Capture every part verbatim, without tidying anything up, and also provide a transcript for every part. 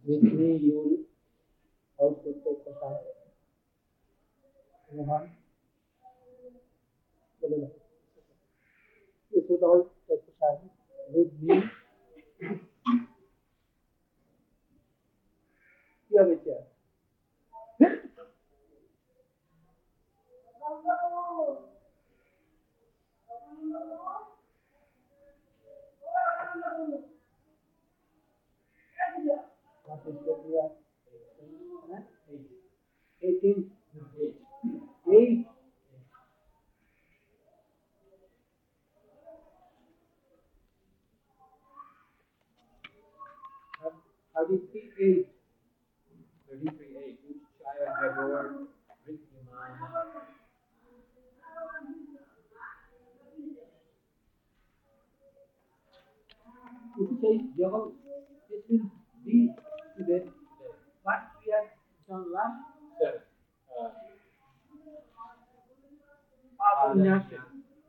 With me, you will also take prasad. Mohan, बोलो ना. You should all take prasad with me. You have a chair. What is your year? Eighteen. Eight. Thirty-three. thirty-three eight. Uchaya Gabor Rityamana. If you say Java, it will be today. What we have done last? Seven. Uh, Apanyasya.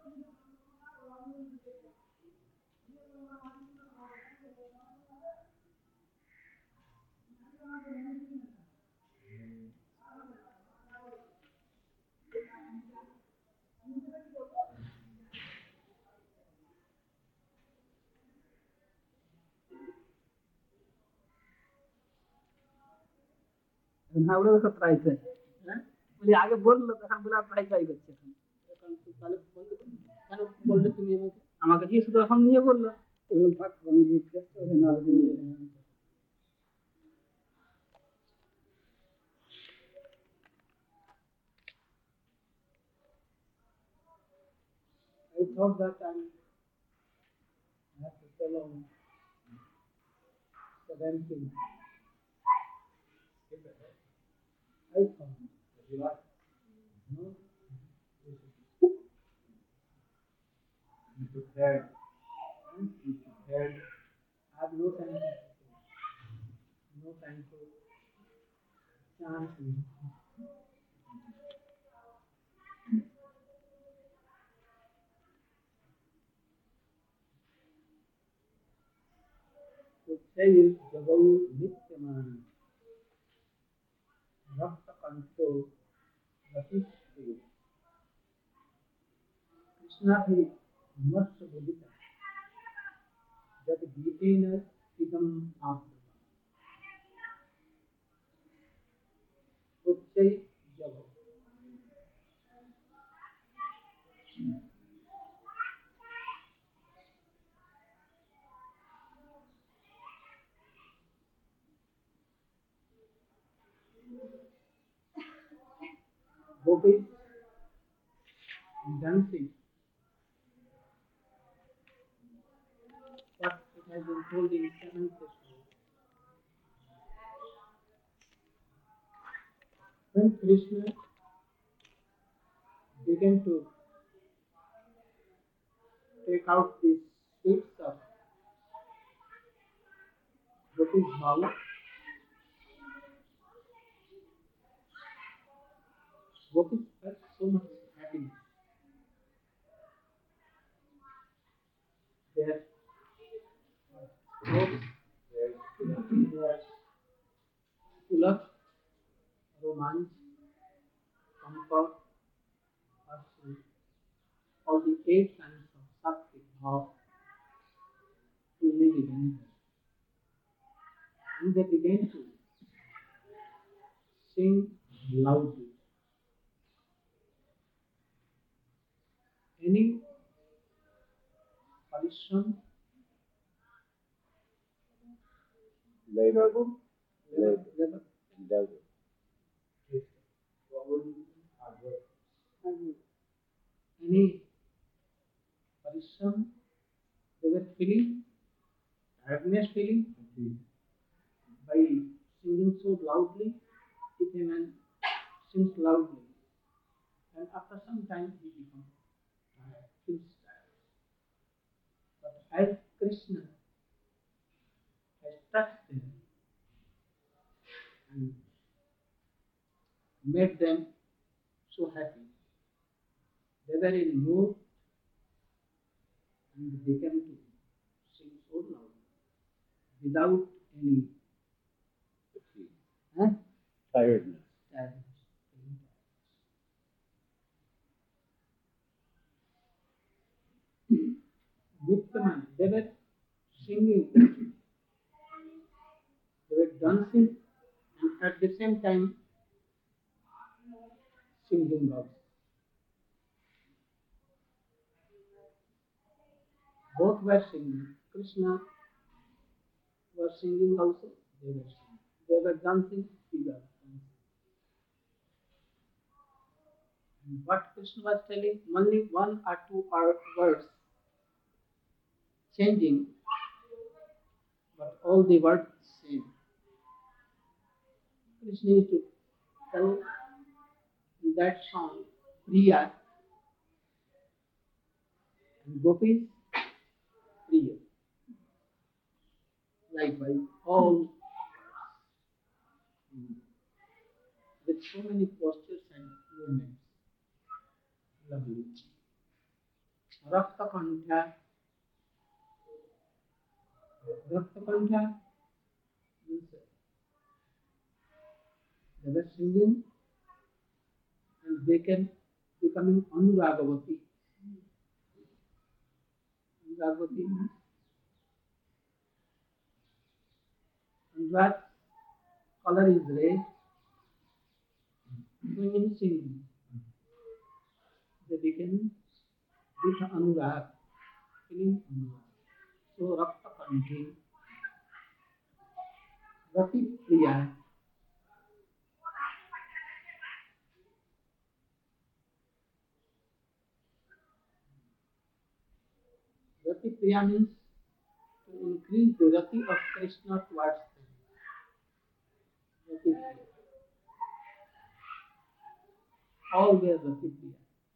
আমরা তো try চাই হ্যাঁ বলি আগে বললো তখন বলে try try করছে এখন তাহলে বন্ধ করুন কেন বললে তুমি আমাকে আমাকে দিয়ে শুধু এখন নিয়ে বললো এগুলো থাক আমি জিজ্ঞেস করে না I thought that I have to tell on seventeen. I thought. would you like? No. You prepared. You prepared. I have no time. No time to chant. Uccai Jagau Nityamana Rakta Kanto Vasishti Krishna hi Marsha Bodhita Jat Gitena Idam Apta Uccai Jagau. Gopis dancing. But it has been told in seventh Krishna. When Krishna began to take out these sweets of Gopis' mouth, Gopis felt so much happiness. Their throats, their ulak, romance, comfort, pursuit, all the eight kinds of sattvic bhav to live in them. And they began to sing loudly. Any parishram, Labor. labor, labor, Endeavor. What would you hard work? any parishram, they were feeling happiness feeling by singing so loudly. If a man sings loudly, and after some time he becomes tired, feels tired. But as Krishna has touched them and made them so happy, they were in mood and began to sing so loudly without any Huh? Tiredness. Tiredness. Nityaman, they were singing, they were dancing, and at the same time singing also. Both were singing. Krishna was singing also, they were singing. They were dancing, he was dancing. And what Krishna was telling, only one or two or words changing, but all the words same. Krishna used to tell in that song, Priya and Gopis, Priya. Likewise, all with so many postures and movements. Lovely. Rakta Kantha. Rakta Kantha means they were singing and they can becoming Anuragavati. Anuragavati means Anurag color is red. So in singing, they became with Anurag, feeling Anurag. So Rakta Kantha, Rati Priya. Rati Priya means to increase the Rati of Krishna towards them. Rati Priya. All were Rati Priya.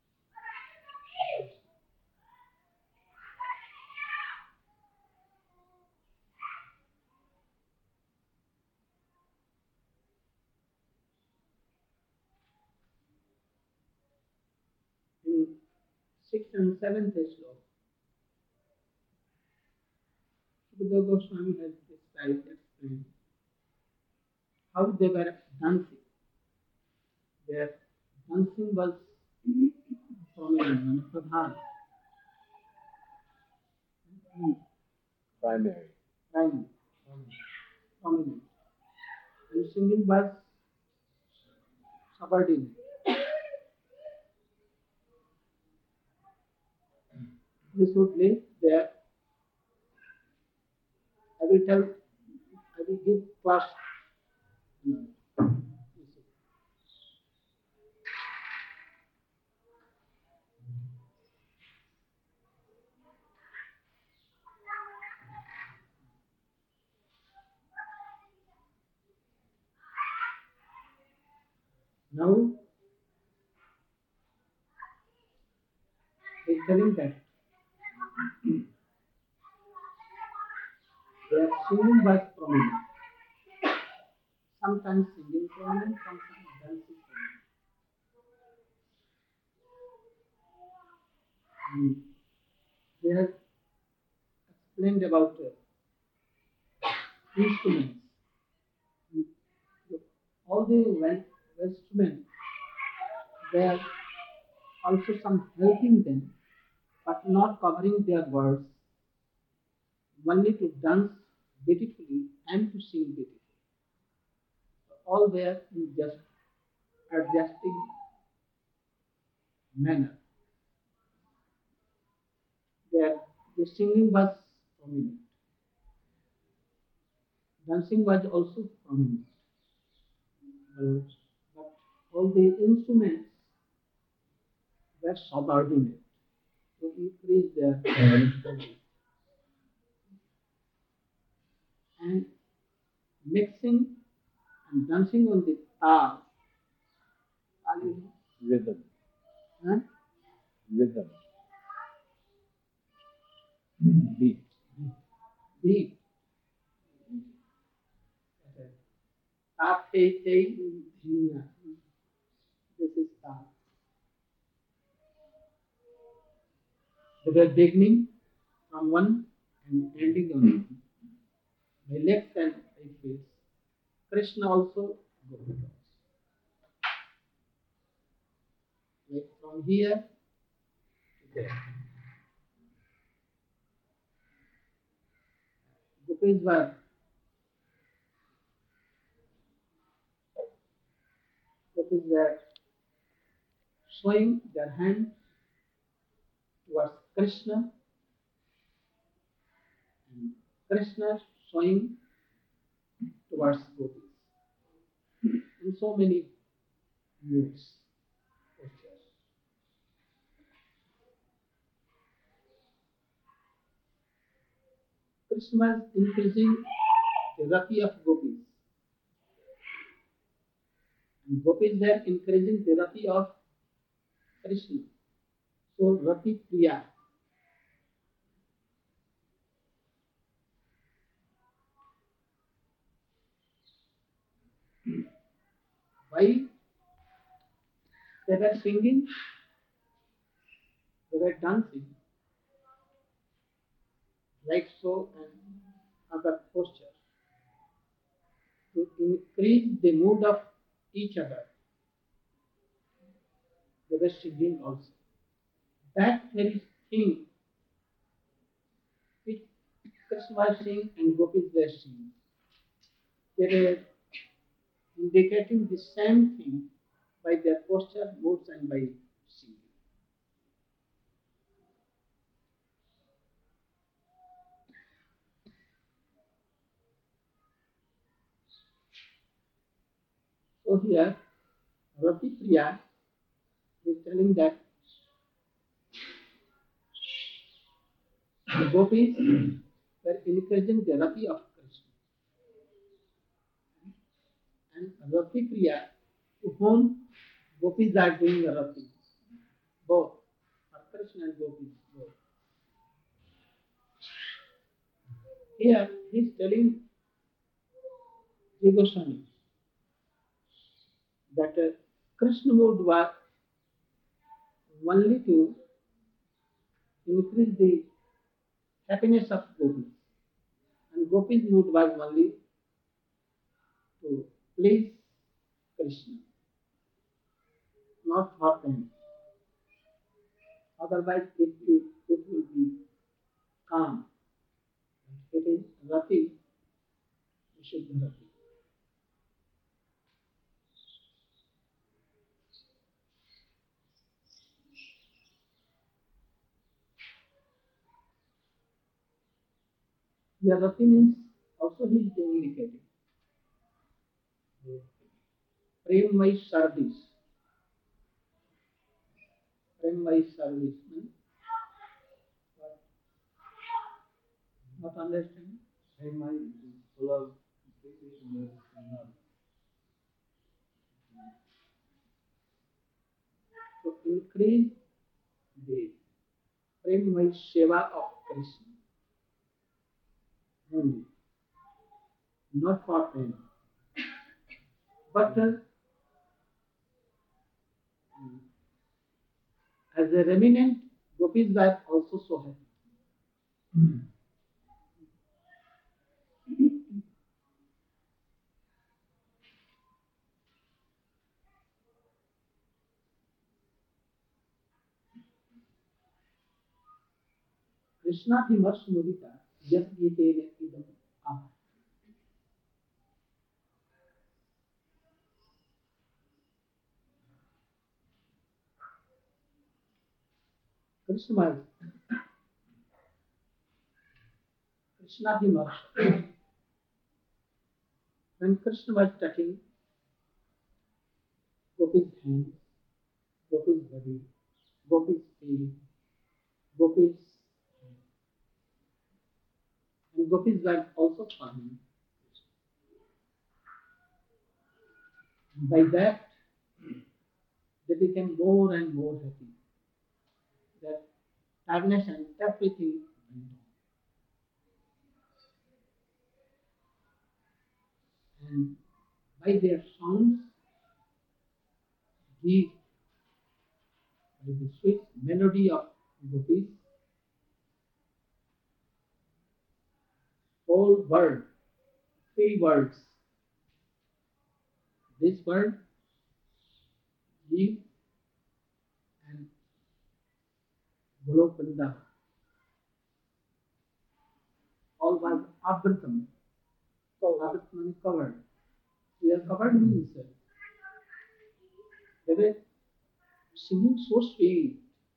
In sixth and seventh slok, Sukadeva Goswami has described, explained how they were dancing. Their dancing was prominent, pradhan, Primary. primary, prominent. And singing was subordinate. This would lead there. I will tell, I will give class. Now, they are telling that their singing was prominent. Sometimes singing prominent, sometimes dancing prominent. And they have explained about uh, instruments. All the well- instruments, there are also some helping them, but not covering their words, only to dance beautifully and to sing beautifully. All were in just adjusting manner. Their the singing was prominent. Dancing was also prominent. But, but all the instruments were subordinate to increase their quality. And mixing and dancing on the tal, tal is Rhythm. huh? Rhythm. beat, beat. Ta, te, te, dhina. This is tal. They were beginning from one and ending on by left and right face. Krishna also gopi dolls. Like from here to there. Gopis were gopis were showing their hands towards Krishna, and Krishna showing towards gopis. In so many moods, postures. Krishna was increasing the rati of gopis, and gopis were increasing the rati of Krishna. So rati priya. Why they were singing, they were dancing, like so and other postures to increase the mood of each other. They were singing also. That very thing which Krishna was singing and gopis were singing, they were indicating the same thing by their posture, moods, and by singing. So here, Rati Priya is telling that the gopis were encouraging the Rati of Krishna. And Rati Priya, to whom gopis are doing a Rati, both, for Krishna and gopis, both. Here, he is telling Sri Goswami that uh, Krishna mood was only to increase the happiness of gopis, and gopis mood was only to please Krishna, not for them. Otherwise, it, it, it will be calm. It is Rati, Vishuddha Rati. The Rati means also he is indicating Premvai service. Premvai service means what? Not understand? Prema is full of appreciation and love. To increase the Premvai Seva of Krishna only, not for them. But uh, as a remnant, gopis were also so happy. Krishna Himarsh Mudita, Yas Gitene Idam Aha. Krishna was Krishna Himarsh. When Krishna was touching Gopi's hands, Gopi's body, Gopi's feet, Gopi's and Gopis were also smiling. By that, they became more and more happy. That tiredness and everything went on. And by their songs, he, by the sweet melody of Gopis, whole world, three worlds, This word, Jeev and Golopanda, all was Abratam. Abratam means covered. We are covered means they were singing so sweet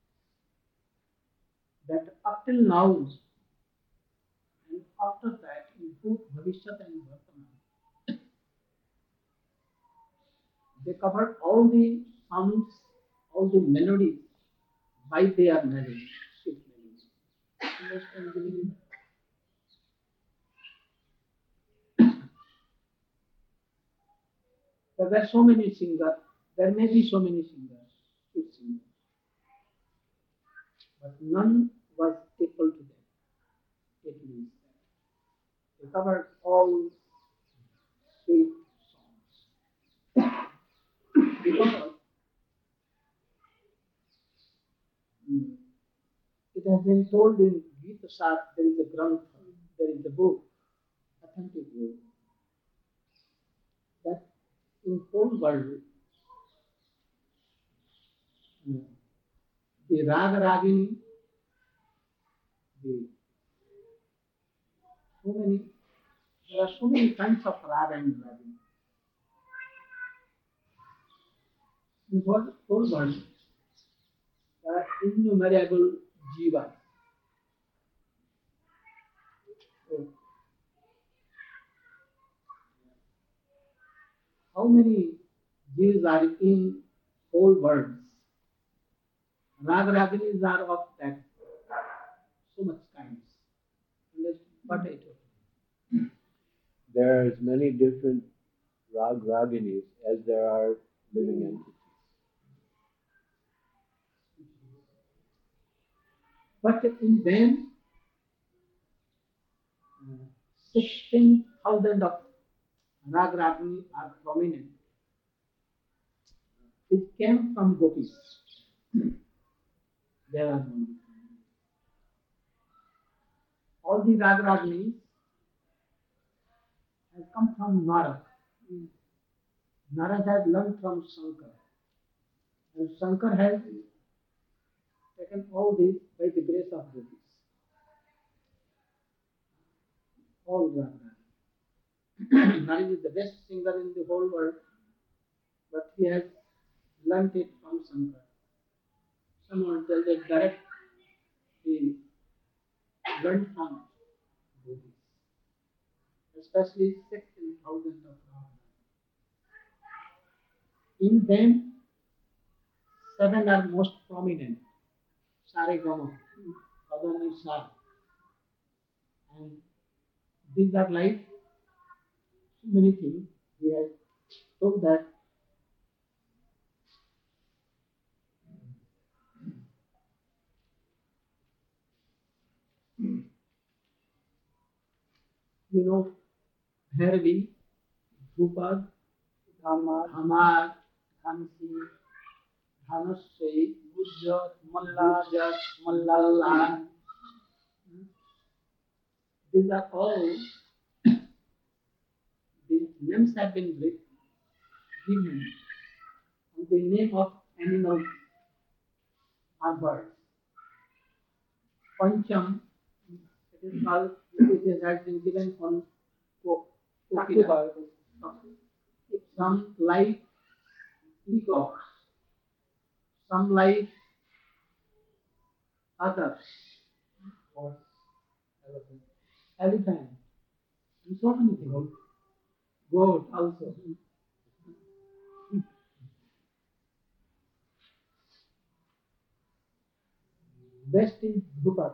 that up till now and after that in both Bhavishyat and Vartaman, they covered all the sounds, all the melodies by their melodies, sweet melodies. Understand the meaning? There were so many singers, there may be so many singers, sweet singers, but none was equal to them. It means that they covered all sweet songs. Because mm, it has been told in Gita Sat, there is a Granth, there is a book, authentic book, that in whole world, mm, the Raga Ragini, the so many, there are so many kinds of Raga and Ragini. In whole, whole world, there are innumerable jivas. So, how many jivas are in whole world? Raga Raginis are of that so much kinds. And that's what I told. There are as many different rag raginis as there are living entities. But in them, uh, sixteen thousand of Rag Ragini are prominent. It came from gopis. There are no. All the Rag Raginis have come from Narad. Narad has learned from Shankar. And Shankar has taken all this by the grace of gopis. All Rag Ragini. Narad is the best singer in the whole world, but he has learnt it from Shankar. Someone tells that direct he learned from gopis, especially sixteen thousand of Rag. In them, seven are most prominent. Sare Gama, Adani Sa. And these are like so many things. We have told that you know Bhairavi, Drupad, Dhamar, Dhamar, Dhansi, Dhanasri, Gujjat, Mallar, Mallar. These are all these names have been given on the name of animals or birds. Pancham, it is called, it has been given on co- Kokila. Some like peacocks, some like others, Horse, elephant. elephant, and so many things. Goat also. Best is Drupad.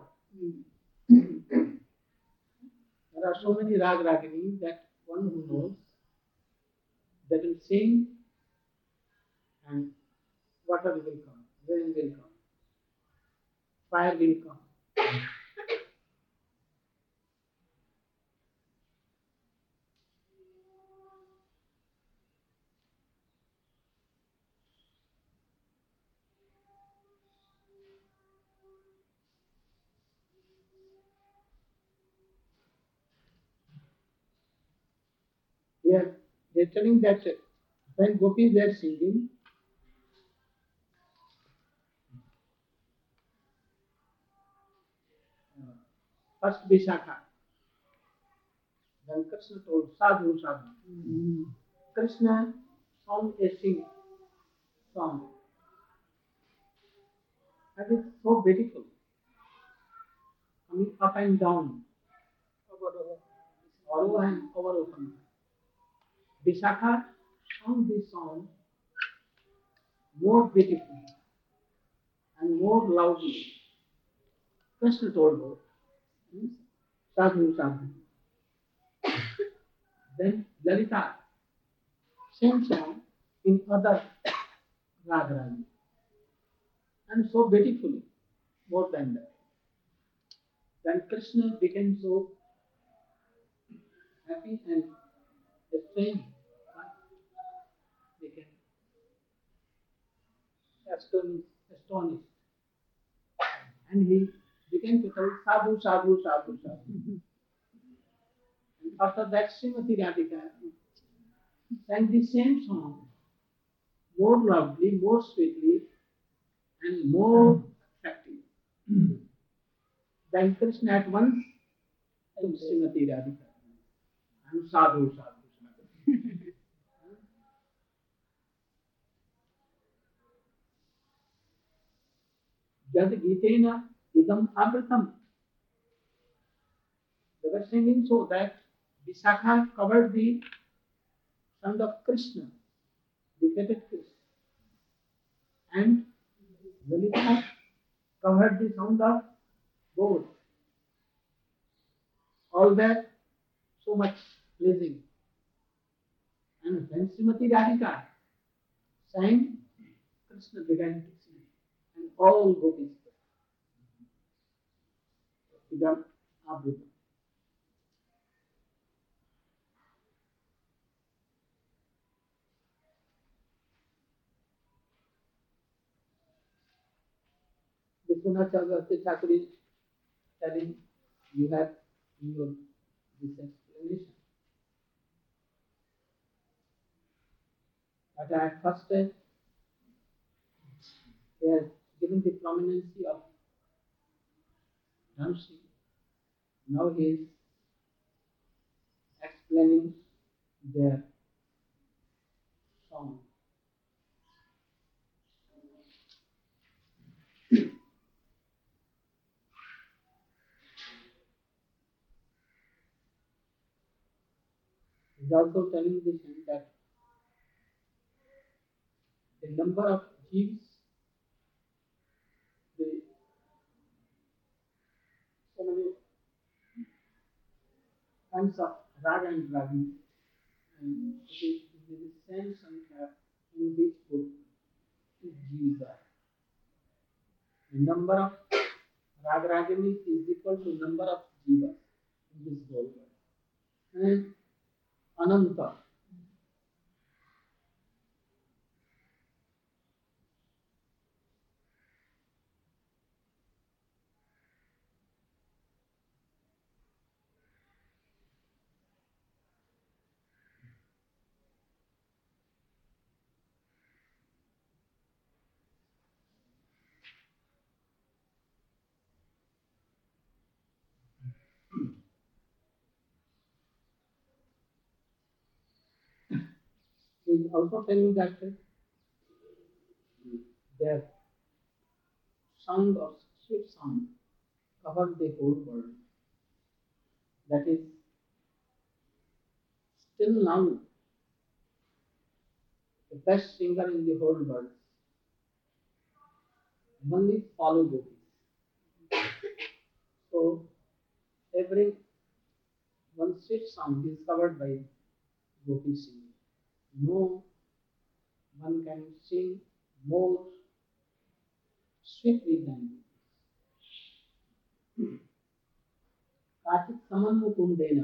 There are so many rag ragini that one who knows that will sing and water will come, rain will come, fire will come. They are, they are telling that when gopis were singing, uh, first Vishakha, then Krishna told sadhu sadhu. Mm-hmm. Krishna sang a sing song, and it's so beautiful, coming up and down, over and over again. Vishakha sang this song more beautifully and more loudly. Krishna told her, sadhu sadhu. Then Lalita same song in other ragarani, and so beautifully, more than that. Then Krishna became so happy and strange, became astonished, astonished, and he began to tell sadhu, sadhu, sadhu, sadhu. And after that, Srimati Radhika sang the same song more loudly, more sweetly, and more attractive. Then Krishna at once took Srimati Radhika and sadhu, sadhu, sadhu. Jad Gitena idam abratam. They were singing so that Vishakha covered the son of Krishna, defeated Krishna, and Lalita covered the sound of both. All were so much pleasing. And when Srimati Radhika sang, Krishna began to sing, and all gopis began Abrita. Vishwanath Chakravarti Thakur is telling you have in your this explanation. But at first stage, they are giving the prominency of Dhamsi. Now he is explaining their song. He is also telling the same that the number of jeeves, the so many kinds of rag and ragi, and it is the same sankhya in which book jeeves are. The number of rag ragini is equal to number of jivas in this whole world. And ananta. He is also telling that their song or sweet song covered the whole world. That is, still now, the best singer in the whole world only follow gopis. So, every one sweet song is covered by gopi singing. No one can sing more sweetly than gopis. Kachit samanmukundena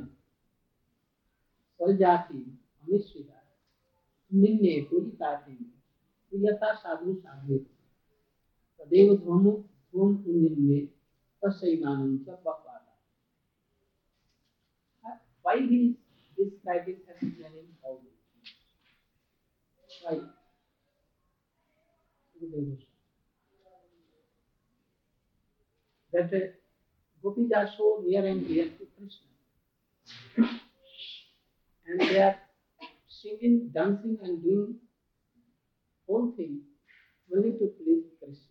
sarjati amishrita ninne purikati priyata sadhu sadhu tadeva dhvamu dhvam unninne tasaimanam cha bhakvata. Why he is describing explaining all this? that uh, gopis are so near and dear to Krishna, and they are singing, dancing, and doing whole thing only to please Krishna.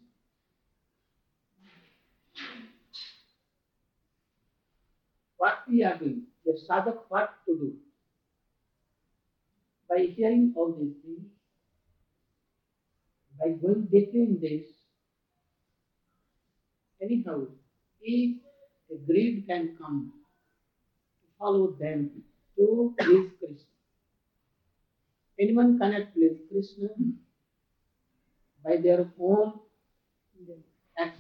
What we are doing, the sadhak what to do? By hearing all these things, by going deeply in this, anyhow, if a greed can come to follow them to please Krishna. Anyone cannot please Krishna by their own actions.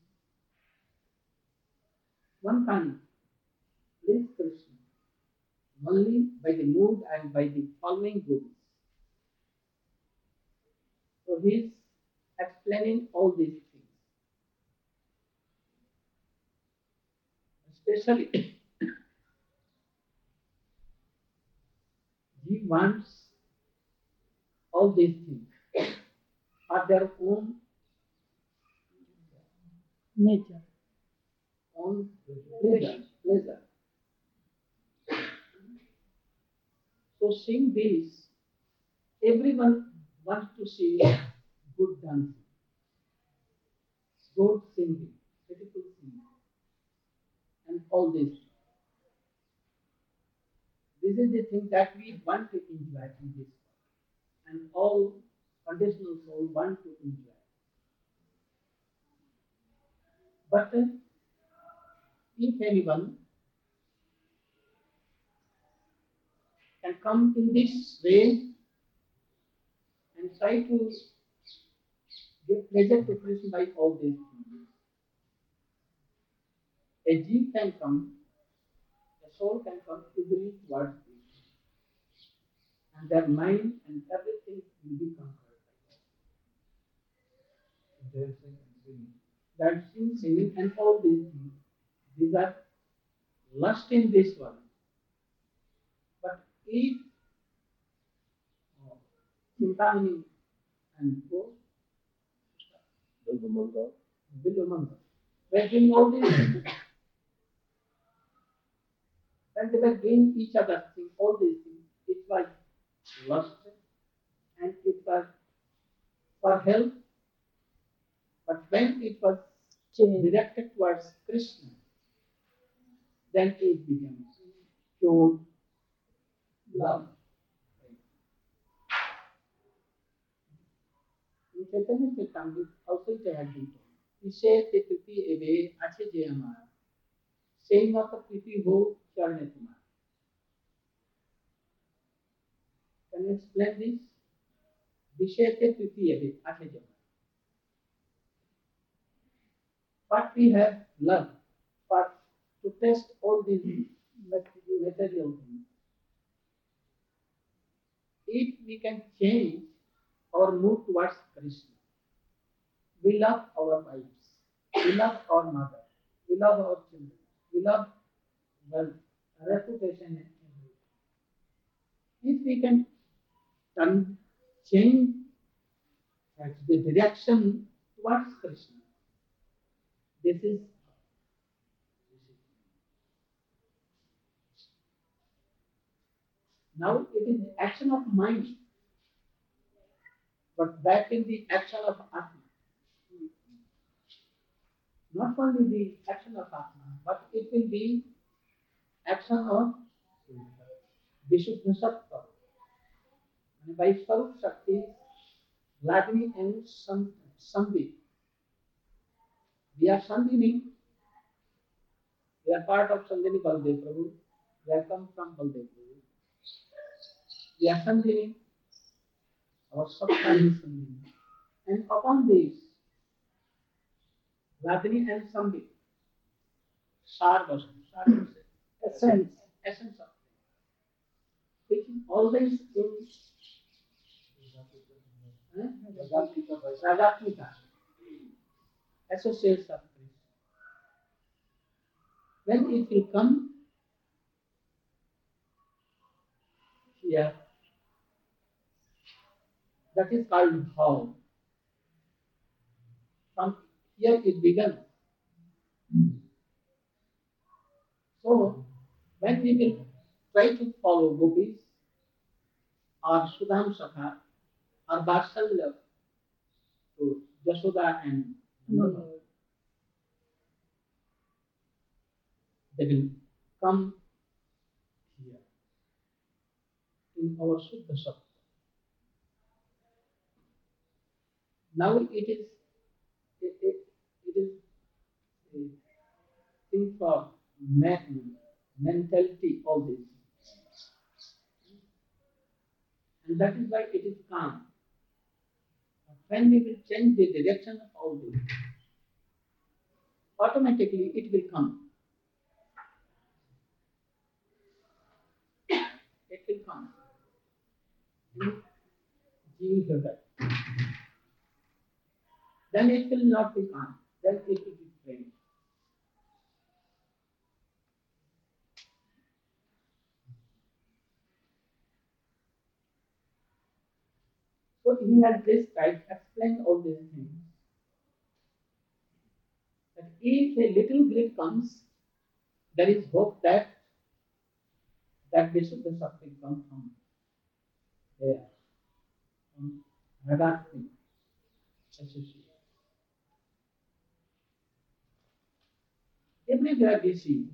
One can please Krishna only by the mood and by the following gurus. So he is explaining all these things. Especially, he wants all these things for their own nature. own pleasure. pleasure. So seeing this, everyone wants to see good dancing, good singing, beautiful singing, and all this. This is the thing that we want to enjoy in this world, and all conditional soul want to enjoy. But uh, if anyone can come in this way and try to give pleasure to Krishna by all these things, a jeev can come, a soul can come easily towards Krishna, and their mind and everything will be conquered by dancing and singing. Dancing, singing, and all these things, these are lust in this world. But if uh, Chintamani and Co. Bilvamanga, Bilvamanga, were doing all these things, when they were doing each other things, all these things, it was lust and it was for help. But when it was directed towards Krishna, then it becomes pure love. In Chaitanya Charitamrita also it had been told. He says the priti eve ache je amar, সেই মত প্রীতি হোক চরণে তোমার. Can you explain this? বিষয়তে প্রীতি এবে আছে যে. But we have love for to test all these material things. If we can change our mood towards Krishna, we love our wives, we love our mother, we love our children, we love wealth, reputation, and everything. If we can turn, change the direction towards Krishna, this is now it is the action of mind, but back in the action of Atma. Not only the action of Atma, but it will be action of Vishuddha Sattva. And by Swarup Shakti, Lagni and Sambhi. We are Sandhini. We are part of Sandhini Baldev Prabhu. We are come from Baldev Prabhu. We are Sandhini. Our Sattva is Sandhini. And upon this, Lagni and Sambhi, Sarvasam, Sarvasam, essence, essence of things, which is always in Ragatmika, associates of Krishna. When it will come here, that is called bhav. From here it begins. So, when we will try to follow gopis or Sudham Sakha or Vatsalya to Jashoda and Nanda, they will come here in our Shuddha Sattva. Now it is it, it, it is a thing for man, mentality, all this. And that is why it is calm. When we will change the direction of all this, automatically it will come. It will come. You hear that. Then it will not be calm. Then it will be strange. So he has this type explained all these things. That if a little grid comes, there is hope that that Vishuddha Sattva will come from there, from Radharani association. Everywhere we see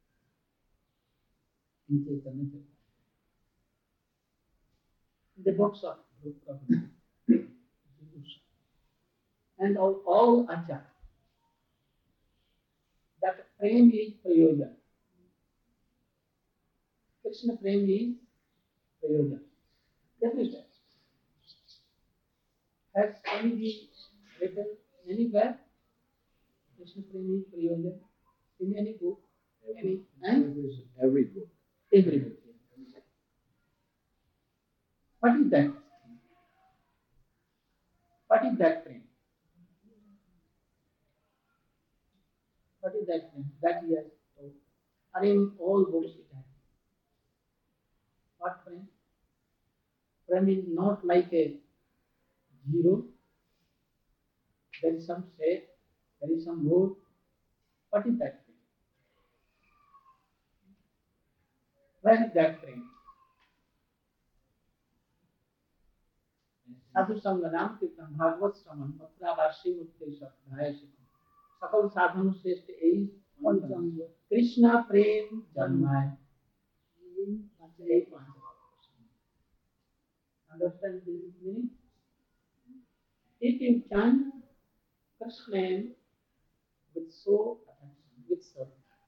in Chaitanya Charitamrita, in the books of Prabhupada, and all, all Acharya, that prem is prayojan. Krishna prem is prayojan. Everywhere. Has anybody written anywhere? Krishna prem is prayojan. In any book? Any? And? Every book. Every book. What is that? What is that prem? What is that prem? That he has told. Are in all books it has. What prem? Prem is not like a zero. There is some shape, there is some mode. What is that prem? Where is that prem? साधु संग नाम कीर्तन भागवत श्रवण मथुरा वासी मुक्ति सत्याय सकल साधन श्रेष्ठ यही पंचांग कृष्ण प्रेम जन्माय. Understand this meaning? If you chant Krishna name with so attention, with so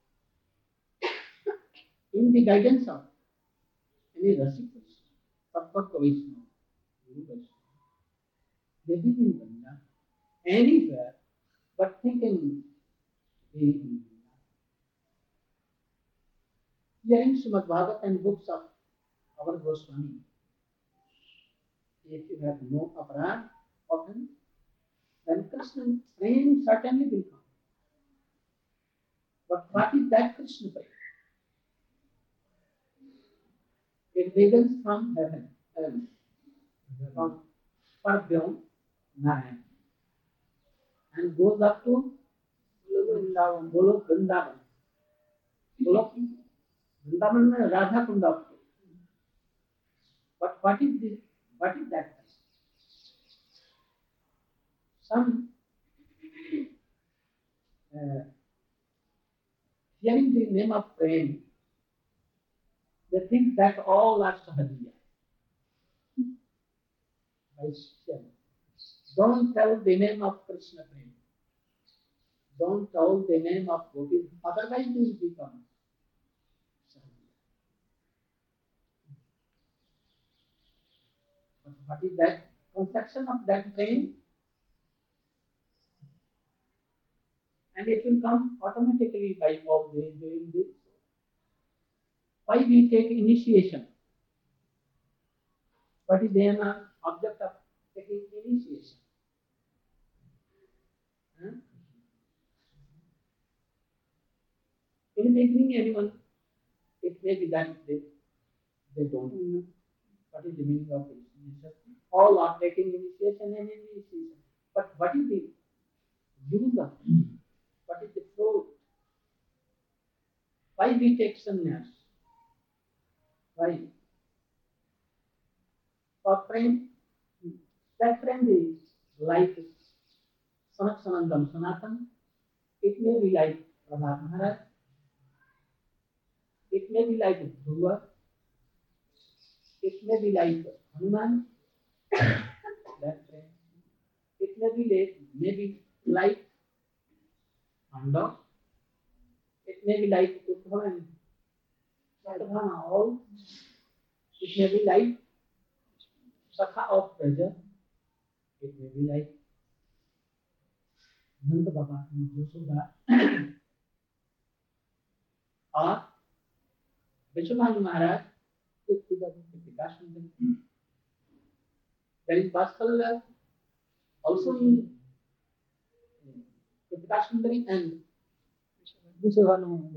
in the guidance of any Rasik Krishna, Tattva Vishnu, Guru Vaishnava, living in Vrindavan, anywhere, but thinking being in Vrindavan. Hearing Srimad Bhagavat and books of our Goswami, if you have no aparad of him, then Krishna prem certainly will come. But what is that Krishna prem? It begins from heaven, heaven from Parabhyam Narayan, and goes up to Vrindavan, Golok Vrindavan. Golok Vrindavan में Radha Kunda. But what is this? What is that? Some uh, hearing the name of prem, they think that all are Sahajya. Don't tell the name of Krishna prem. Don't tell the name of Gopi. Otherwise, you will become Sahajya. But what is that conception of that prem? And it will come automatically by all the doing this. Why we take initiation? What is the object of taking initiation? Huh? In the beginning, anyone, it may be that they, they don't know what is the meaning of initiation. All are taking initiation and initiation. But what is the use of it? What is the fruit? Why we take sannyas? Why? For friend, that friend is like Sanak Sanandam Sanatan. It may be like Prahlad Maharaj. It may be like Dhruva. It may be like Hanuman. That friend. It may be like, maybe like Pandava. It may be like Uddhava and Sadhana all. It may be like Sakha of pleasure. It may be like Nanda Baba and Yashoda. Or Vishwabhanu Maharaj with the Sundari. There is Vatsalya also in Kritika Sundari and Vishwabhanu.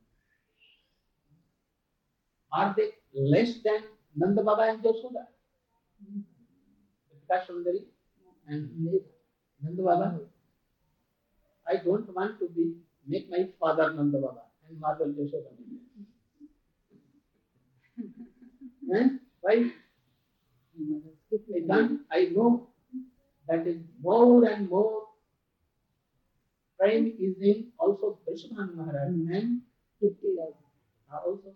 Are they less than Nanda Baba and Yashoda? Kritika Sundari and Nanda Baba. I don't want to be make my father Nanda Baba and mother Yashoda. And why? I don't, I know that is more and more prime is in also Vishwabhanu Maharaj and also.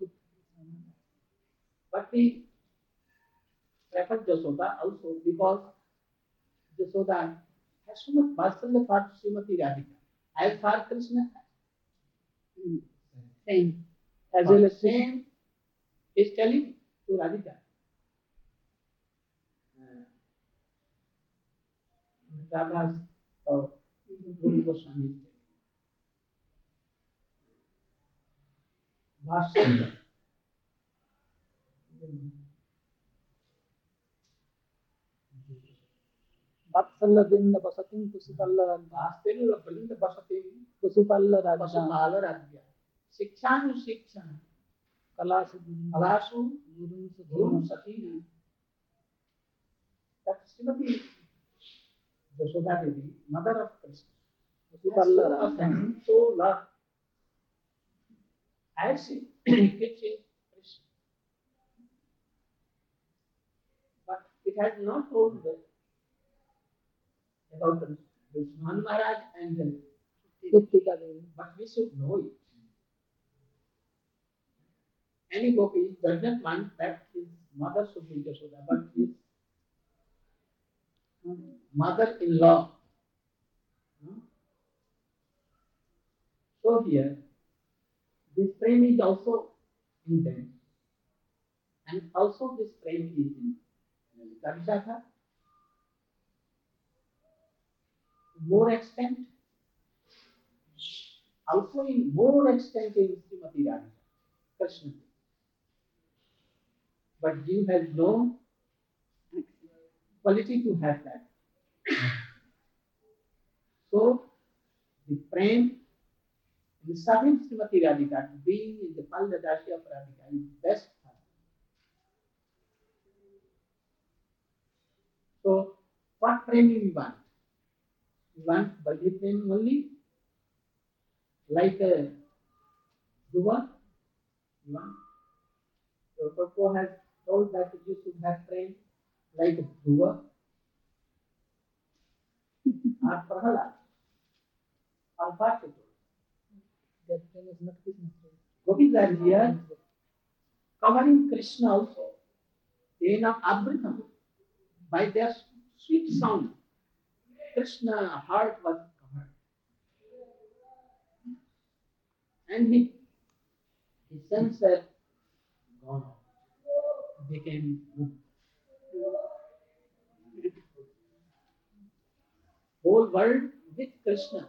But we prefer Jasoda also because Jasoda has so much Vatsalya for Srimati Radhika. As for Krishna, same. As well as same is telling to Radhika. Radha's uh, Guru Goswami is telling. Vatsalya Brinda Basatim Kusupalla Vatsalya Brinda Basatim Kusupalla Pasupala Radhya Sikshanu Shikshan Kalasu Kalasu Guru Satina. That's Srimati Yashoda Devi, mother of Krishna. Kusupalla Radhya so love as she keeps in Krishna. But it has not told the about the Vishwabhanu Maharaj and the Kritika Devi, but we should know it. Any gopi does not want that his mother should be Yashoda, but his mother-in-law. So here, this frame is also in them, and also this frame is in Lalita more extent, also in more extent in Srimati Radhika, Krishna. But you have no quality to have that. So, the frame in serving Srimati Radhika, being in the Palladashi of Radhika is best. So, what frame we want? We want Balli frame only, like a Dhruva. You want? So, Prabhupada has told that you should have frame like Dhruva or Prahalad or Bhattu. That frame is not Krishna. Gopis are here covering Krishna also. Tena Abritam. By their sweet sound, Krishna's heart was covered. And he, his sense were gone out. Became moved. Whole world with Krishna.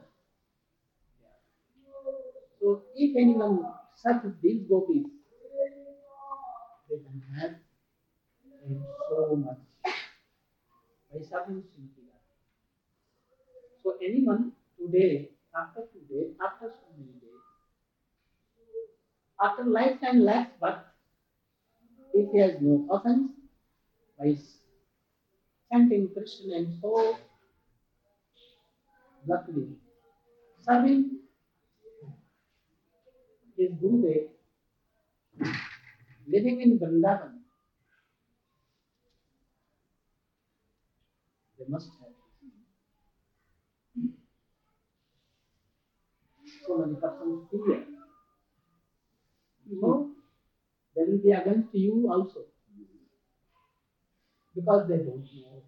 So if anyone such these gopis, they can have him so much. By serving Srimati Radhika. So anyone today, after today, after so many days, after lifetime left, but if he has no offense, by chanting Krishna and so luckily serving his Gurudev, living in Vrindavan, they must have so many persons here. So they will be against you also because they don't know.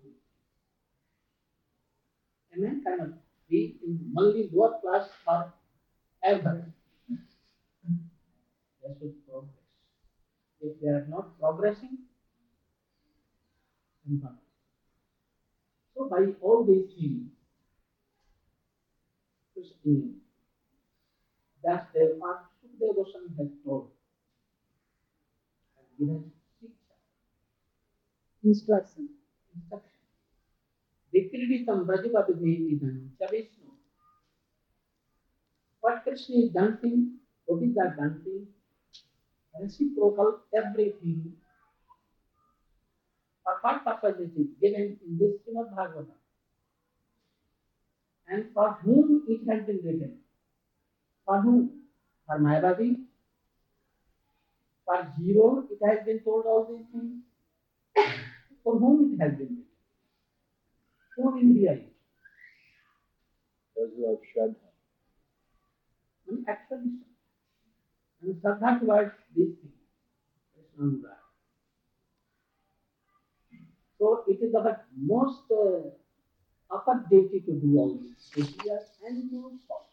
A man cannot be in only lower class or ever. They should progress. If they are not progressing, then what? So by all these things, Krishna, that their part Sukadeva Goswami has told and given Shiksha, Instruction. instruction. Vikriditam Brajavadidam Chavishnu. What Krishna is dancing, gopis are dancing, reciprocal everything. For what purpose it is given in this Srimad Bhagavatam? And for whom it has been written? For whom? For Mayavadi? For zero, it has been told all these things. For whom it has been written? Who will hear it? Those who have Shraddha. And actually, and Shraddha towards these things. Krishna. So it is our most uh, upper duty to do all this, to hear and to follow.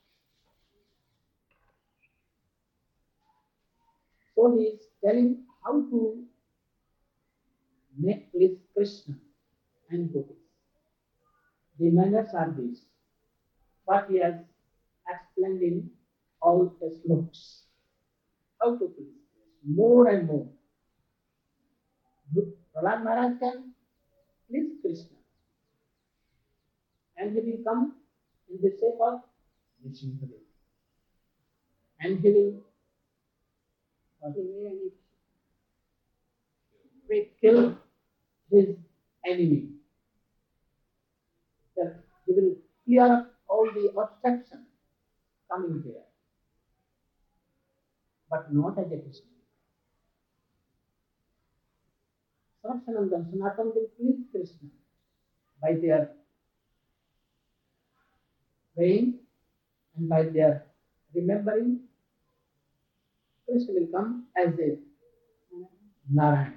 So he is telling how to make please Krishna and gopis. The manners are these. What he has explained in all the slokas. How to please Krishna more and more. Prahlad Maharaj can please Krishna. And he will come in the shape of Nrsimhadev. And he will will kill his enemy. That he will clear up all the obstructions coming there. But not as a Krishna. Sakshanandam Sanatan will please Krishna by their praying and by their remembering. Krishna will come as a Narayan.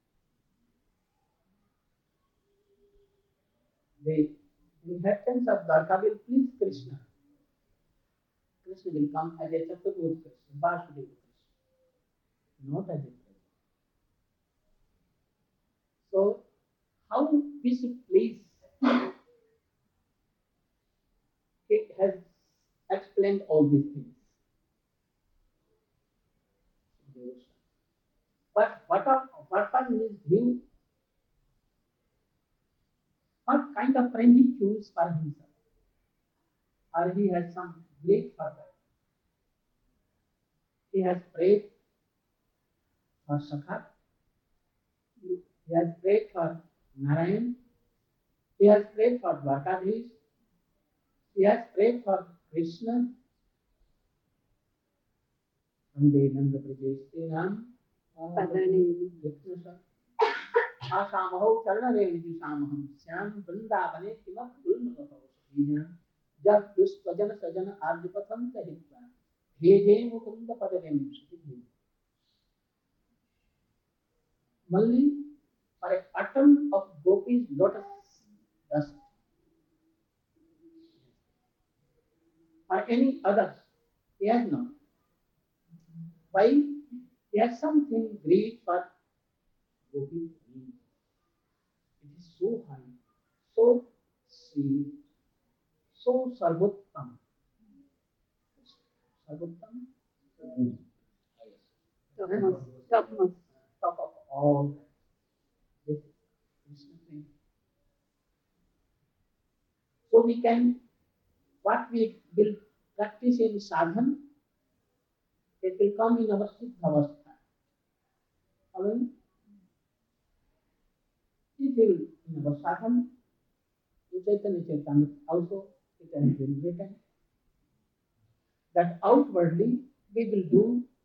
The inhabitants of Dwarka will please Krishna. Krishna will come as a Chaturmukh Krishna, Vasudeva Krishna, not as a Krishna. So, how we should please? It has explained all these things. But what are what are his view? What kind of friend he chooses for himself? Or he has some great purpose. He has prayed for Sakha. He has prayed for Narayan. He has prayed for Dwarkadhish. He has prayed for Krishna. Vande Nanda Prajestinam Padani. Krishna Asamaho Charanarevi Samaham Syam Vrindavane Kimat Gulmavaho Srijam Jab Duspajana Sajana Ardipatham Tahitva Heje Mukunda Padavem Shri. Only for a atom of Gopi's lotus dust. For any others, he has not. Why? He has something great for Gopi. It is so high, so sweet, so sarvottam. Sarvottam? Topmost. Topmost. Top of all. This is Krishna thing. So we can, what we will practice in sadhana, it will come in our siddha avastha. Following? If we will, in our sadhana, in Chaitanya Charitamrita also, it has been written that outwardly we will do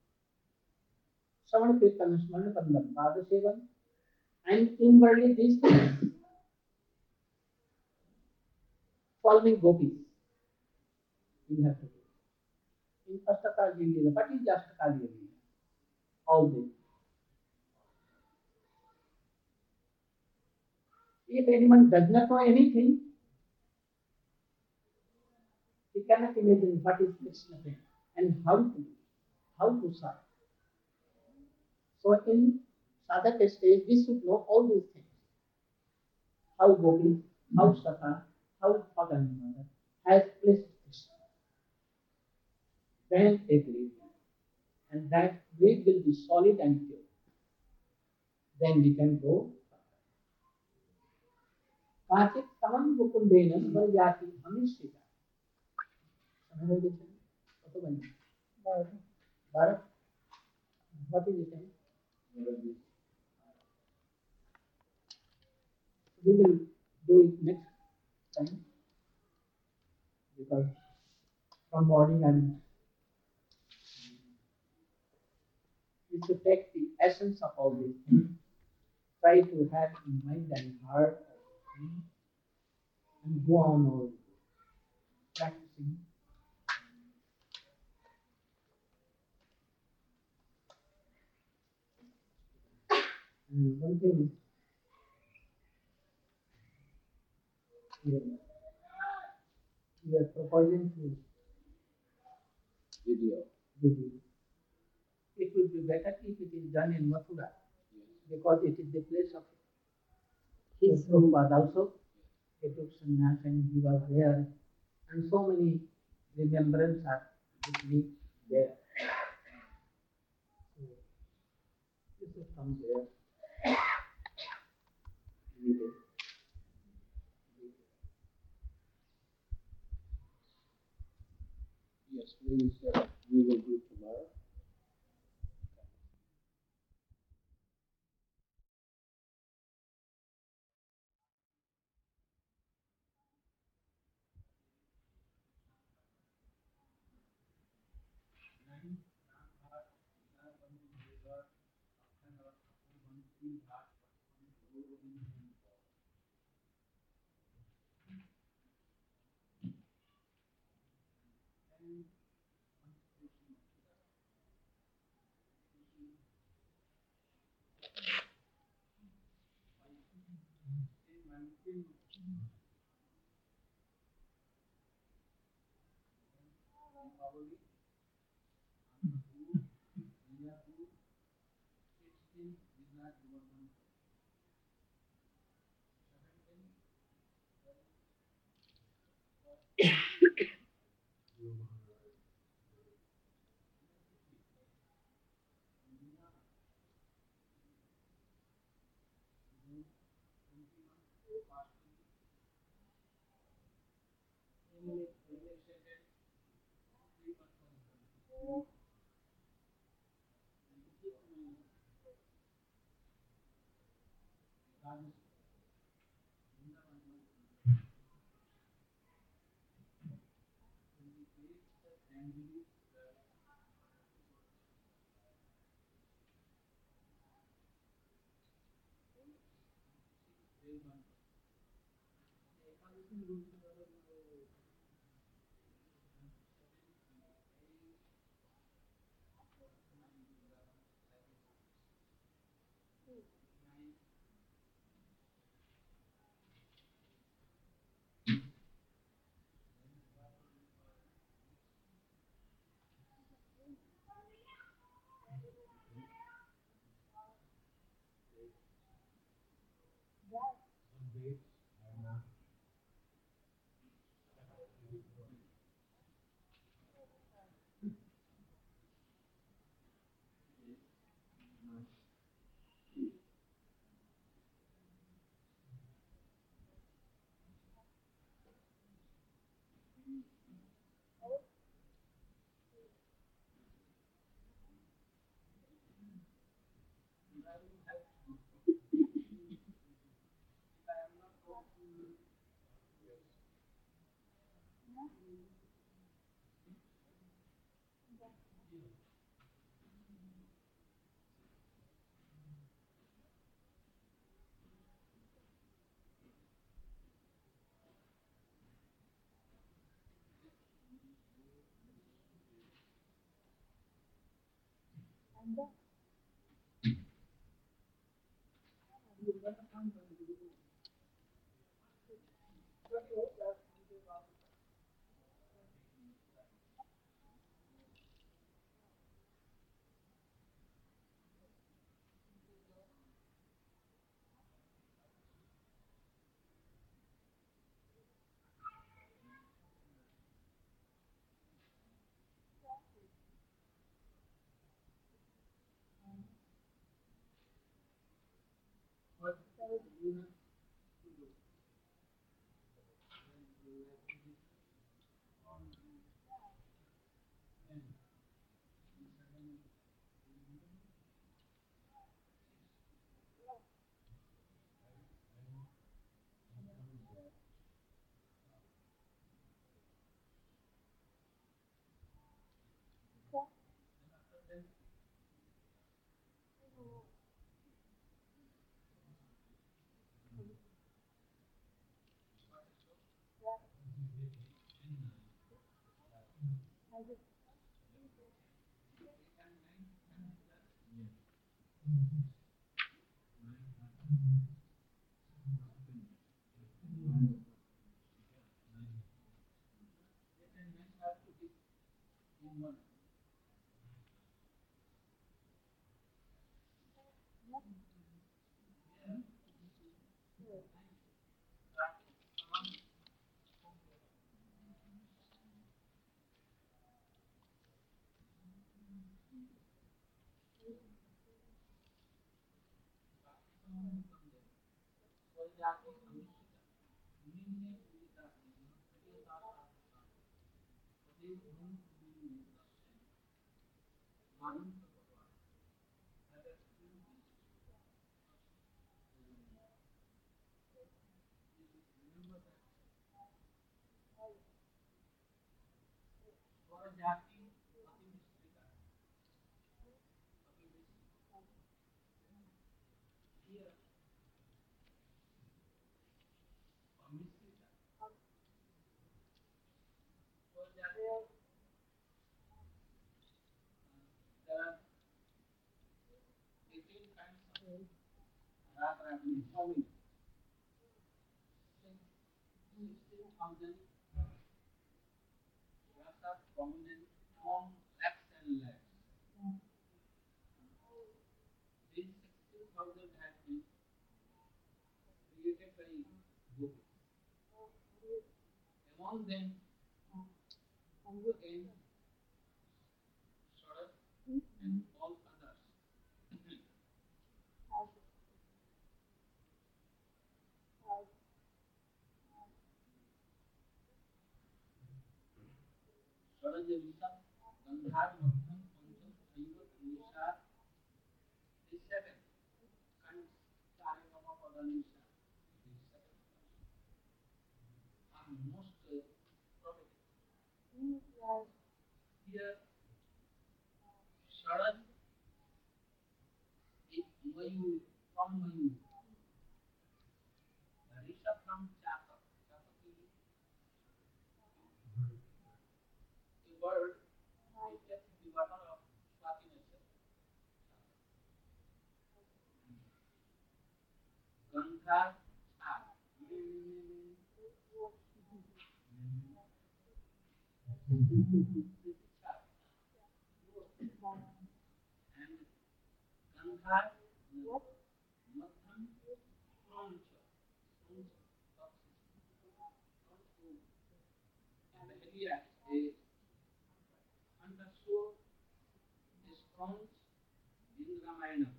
Shravana Kirtana Smarana Kandam Pada Sevan, and inwardly these things following gopis you have to do. In Astakali Leela, what is Astakali Leela? All this. If anyone does not know anything, he cannot imagine what is Krishna thing and how to do, how to serve. So in sadhaka stage, we should know all these things. How gopis, how Saka, how Bhagavan Mother has placed Krishna. Then a greed. And that greed will be solid and pure. Then we can go. Kachit tamam mukundena smarjati hamishita. Samay ho gaya? Kato bani? Bharat. What is it? We will do it next time because from morning and we should take the essence of all these things, try to have in mind and heart and go on all practicing. And one thing is here, we are proposing to Video. video. It would be better if it is done in Mathura because it is the place of his Prabhupada also. He took sannyas and he was there, and so many remembrances are with me there. So, this is from there. Needed. Yes, please. Uh, we will do tomorrow. What you have to do when you have to be on and suddenly then have to be in one. There are eighteen kinds of rat rabbit farming. sixteen thousand rats are prominent among lakhs and lakhs. These sixteen thousand have been created by Google. Among them, again, Sharad and all others. Sharad Nisa, Gandhar, Madham, Pancham, Ayur, Nisa, these seven kinds, Saregama, Pada, Nisa, these seven are most uh, propagated. Here, Sharad is Mayur, from Mayur. The Risha from Chatak. Chatak is a bird which gets the water of Swati nature. Gandhar, Char. This is Char. And Gandhar, Madham, Prancha. Prancha, toxin. And the area is understood is Pranch in Ramayana.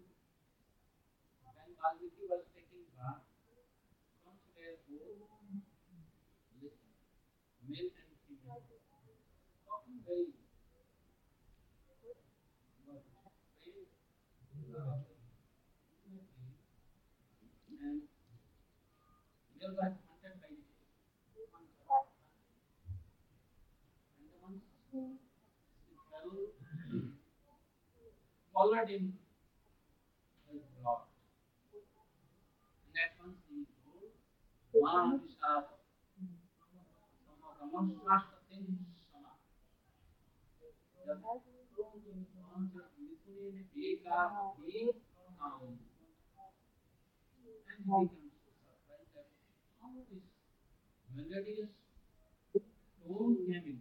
When Valmiki was taking bath, Pranch were both listen, male and female, talking very well, very uh, and they were hunted by the hunters. And the ones fell followed in his blood. And at once he told Manavishad, Sama Ramasrashta Sama. The thrones of Prancha um, and he becomes so surprised that how this melodious tone came in.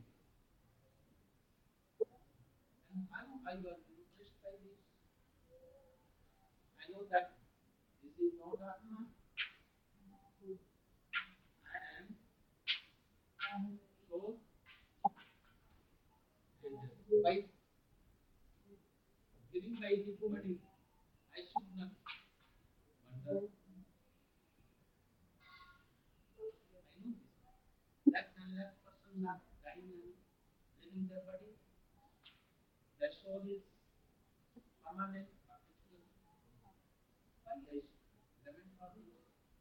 And I, I was impressed by this. I know that this is not Atma. I am soul, and by giving by his body, I should not. But the, I know this. That that person not dying and leaving their body, their soul is permanent, perpetual. Why I should lament for this?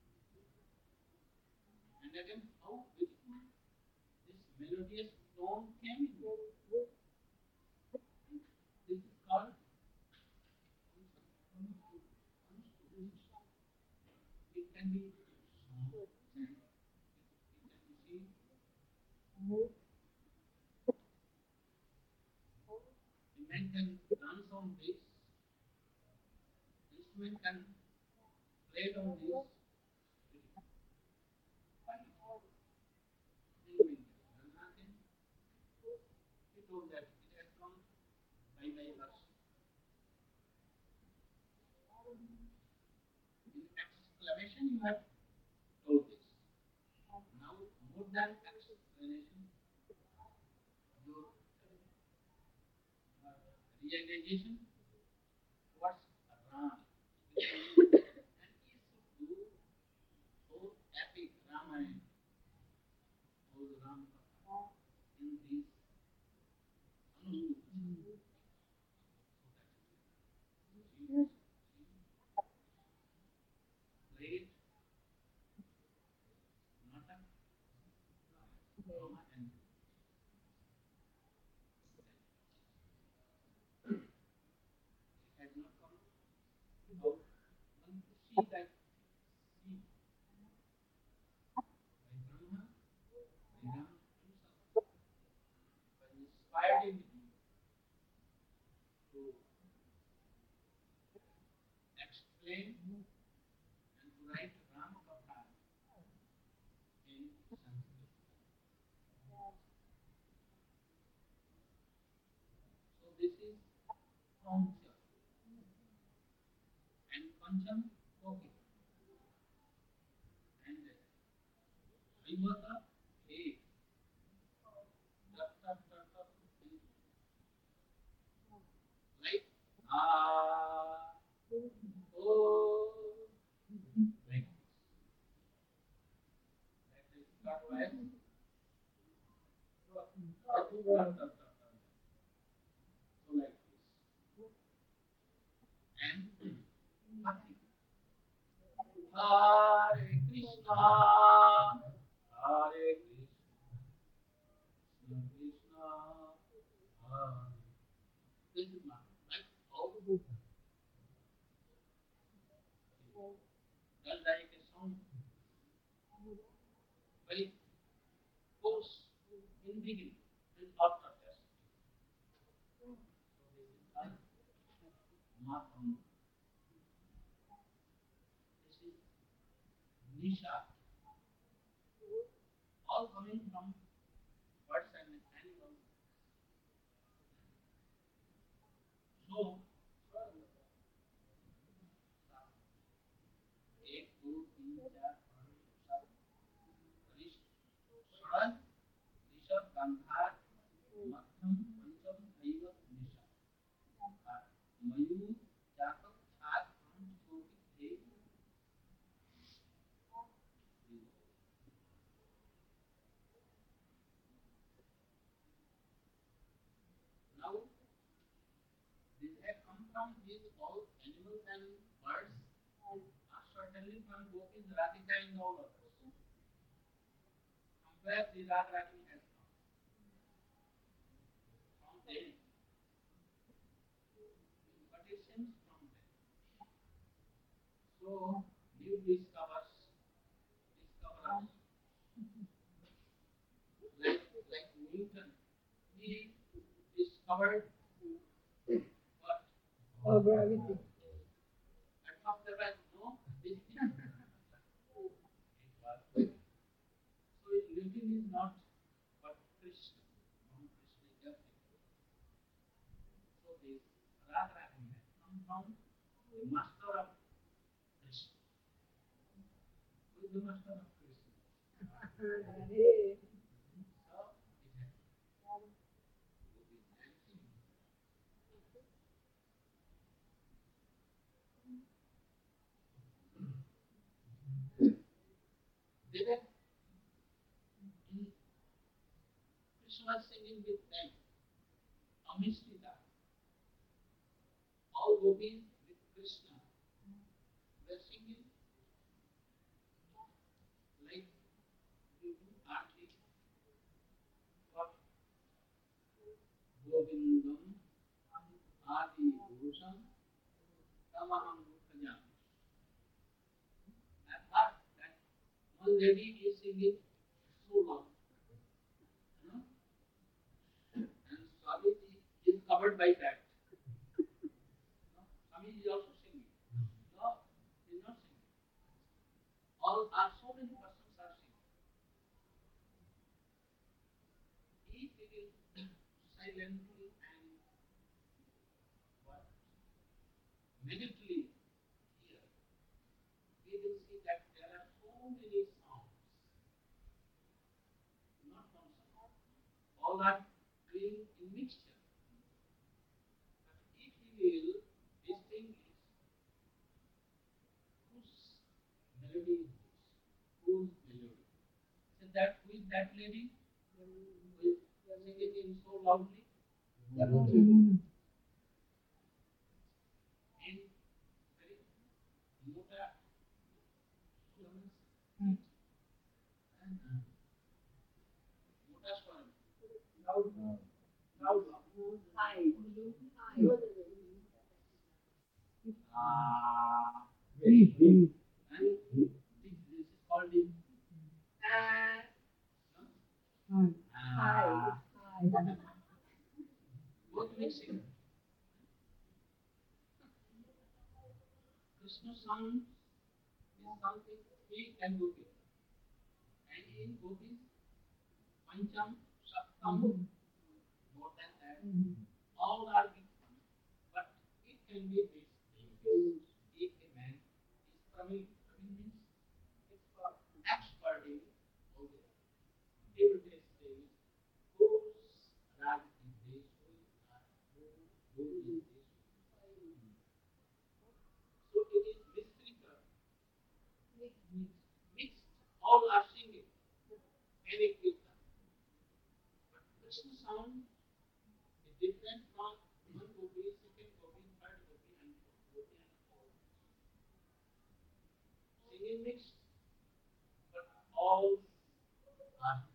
And again, how beautiful this melodious tone came in. This is called it can be sung and it can be seen. The man can dance on this, instrument can play on this. Why? The inventor, Ranganathan, he told that it has come by my verse. In exclamation, you have told this. Now, more than explanation, your uh, realization towards Ram. And he should do whole epic Ramayana, whole Ram Katha in this Anushtup. So that played Natak, Rama, and it had not come out. One to see that seed by Brahma, by Ram himself, was inspired in him to explain and to write Ram Katha in Sanskrit. So this is Pauncha and Pancham Koki and Vivata He. Like ah oh like this. That is not as so like this. And Bhakti. Hare Krishna, Hare Krishna, Krishna Krishna, Hare. This is not like oh, just like a song by course in beginning and after test. So this is called Matam. This is Nisha, all coming from birds and animals. So, एक दो तीन चार पाँच छः षड ऋषभ गंधार मध्यम पंचम दैव निशा मयूर जातक छात हम शोभित थे. Now this have come from these all animals and birds are certainly from gopis radhika and all others. From where the Rag Ragini has come? From them. But it seems from them. So new discovers discoverers like like Newton, he discovered what Oh, gravity. At first there was no this thing. It was. So living is not but Krishna. Non Krishna is everything. So this Radha Rani has come from the master of Krishna. Who is the master of Krishna? Hare. So it has to be dancing. They were in Krishna was singing with them. Amishrita, all gopis with Krishna were singing like we do arti for Govindam Adi Bhushan Tamaham Bhajam. I thought that one lady is singing so loud, you know, and Swamiji is covered by that. No? Swamiji is also singing. No, he is not singing. All are so many persons are singing. He is singing silently and what? Minutely here. We will see that there are so many sounds, not one sound. All are playing in mixture. But if you will distinguish whose melody is this, whose melody. So that who is that lady who is singing in so loudly? Mm. In very Mota Swaram Mm. and uh, Mota Swaram. Loud, loud, loud. High. Ah, very big. And this, this is called the Ah. huh? High. Ah, High. both mixing. Krishna sound is something three can go with. And in Gopis, Pancham, Saptam, more than that, Mm. all are with one. But it can be distinguished if a man is Praveen. Praveen means expert, expert in Yoga. He will distinguish whose rag is this, who is that, who, who is this. So it is mystical, mixed. All are singing any kirtan. But Krishna sound is different from one gopi, second gopi, third gopi, and fourth gopi, and all. Singing mixed, but all are.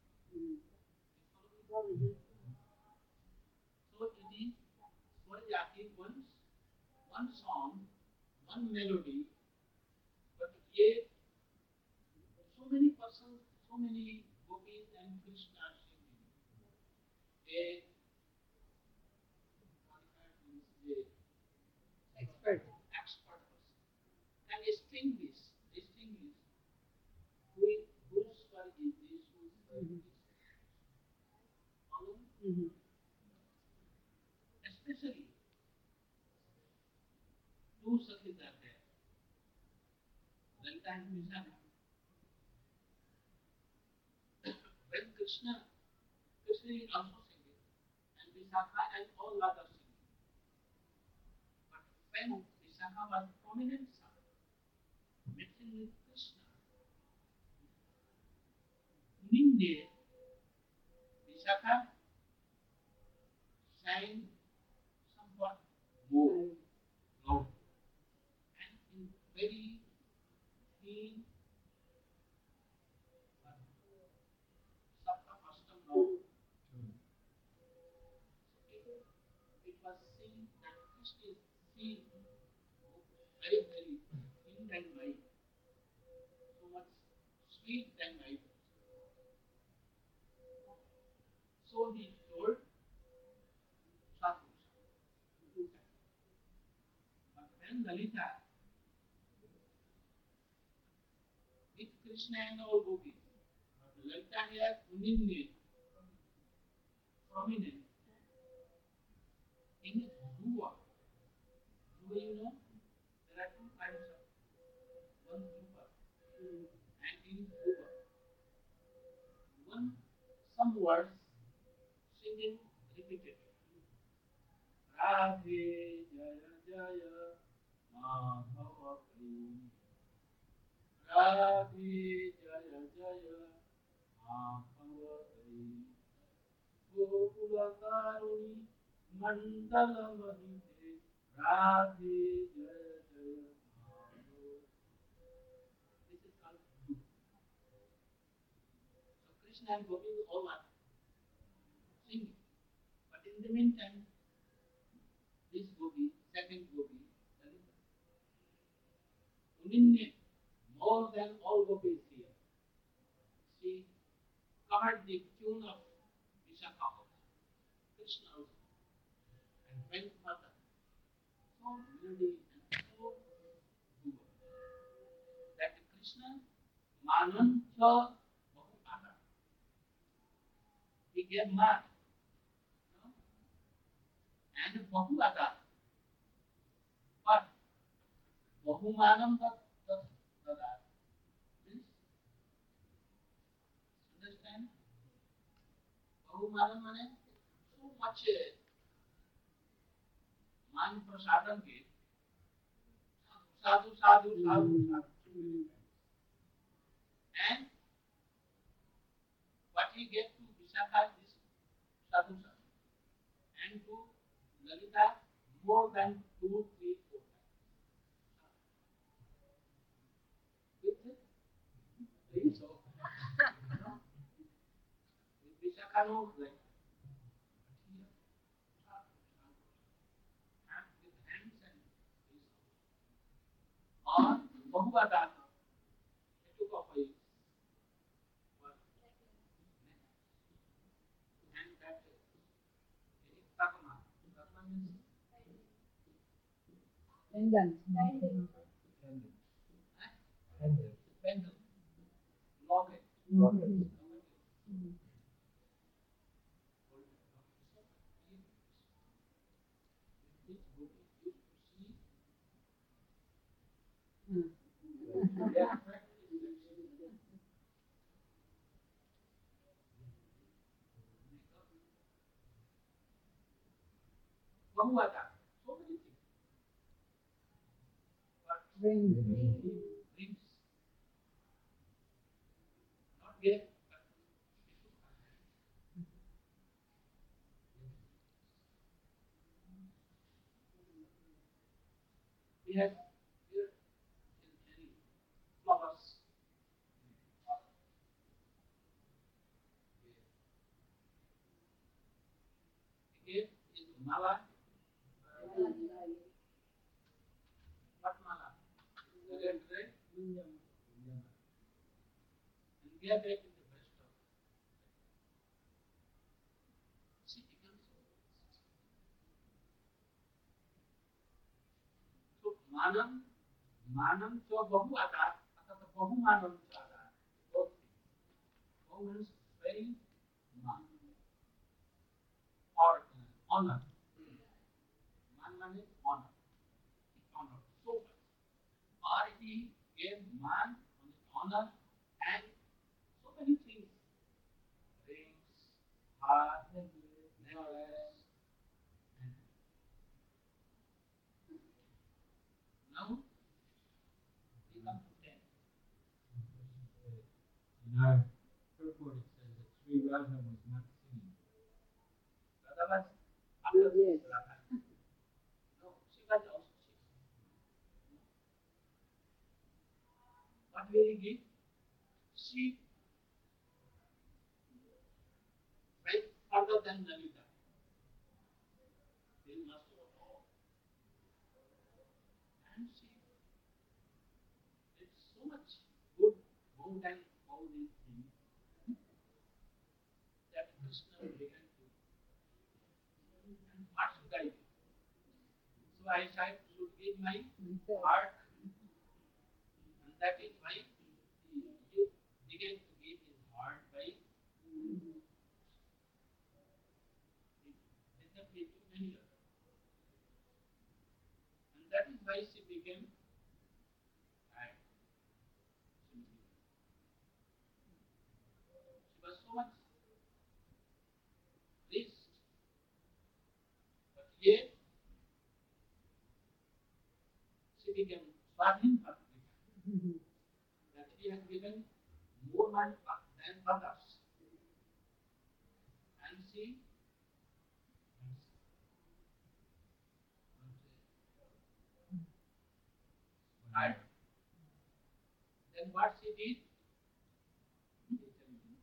So it is Swarjati once, one song, one melody, but yet so many persons, so many gopis and Krishna are singing. A qualified means a Expert. expert person can distinguish, distinguish who is, whose svar is this, whose svar is this. Follow? Mm-hmm. Especially two sakhis are there, Lalita and Vishaka. When Krishna, Krishna is also singing, and Vishaka and all others singing. But when Vishaka was prominent son, mixing with Krishna, Ninde, Vishaka sang somewhat more loud and in very thin but Sapta Ashtam loud. So it, it was seen that Krishna is seen very, very thin and light, so much sweet and light. So he told sadhus, Krishna and all gopis. Lalita here, Uninde, prominent. In Dhruva, Dhruva you know, there are two kinds of one Dhruva and in Dhruva. One, some words singing repeatedly. Radhe Jaya Jaya Madhava Prem. Radhe Jaya Jaya Madhava Prem. Gokula Karuni Mandala Mahite Radhe Jaya Jaya Madhava. This is called Dhruva. So Krishna and Gopi all are singing. But in the meantime, this gopi, second gopi, Lalita, Uninde, more than all gopis here, she covered the tune of Vishakha also, Krishna also, and went further. So melody and so good that Krishna Manancha Bahupata. He gave man, you know, and Bahupata. But Bahumanam that that that means understand? Bahumanam means so much uh, man prasadam ke sadhu sadhu sadhu sadhu. And what he gave to Vishakha is sadhu sadhu. And to Lalita more than two, three, four times. With this, so with Vishakha no like here, sadhu sadhu, and with hands and this. Or Bahuvadana, he took off his what? And that is Takma. Takma means Pendant. pendant, locket. Locket. Bahuvada, so many things. But Ring. rings, not get, but we have here in any flowers. Again is mala. What mala? The red, red. And get it in the breast of. She becomes so manam, manam so bahu atar, atar bahu manam so atar. Both things. Bahu means very man or uh, honor. Man means honor. Honor so much. Or he gave man honor and so many things. Rings, heart, necklace. Now we come to ten. In our purport, it says that Sri Radha was not singing. Radha was after Yes. Radha. No, she was also singing. What will he give? She went further than Lalita. They master of all. And she did so much good more than all these things that Krishna began to. And what should I do? So I said, should give my heart, and that is why he gives why she became tired. Simply. She was so much rich, but yet she became Swadhin Bhakti, that she had given more money than others. And she tired. Then what she did? She tell me.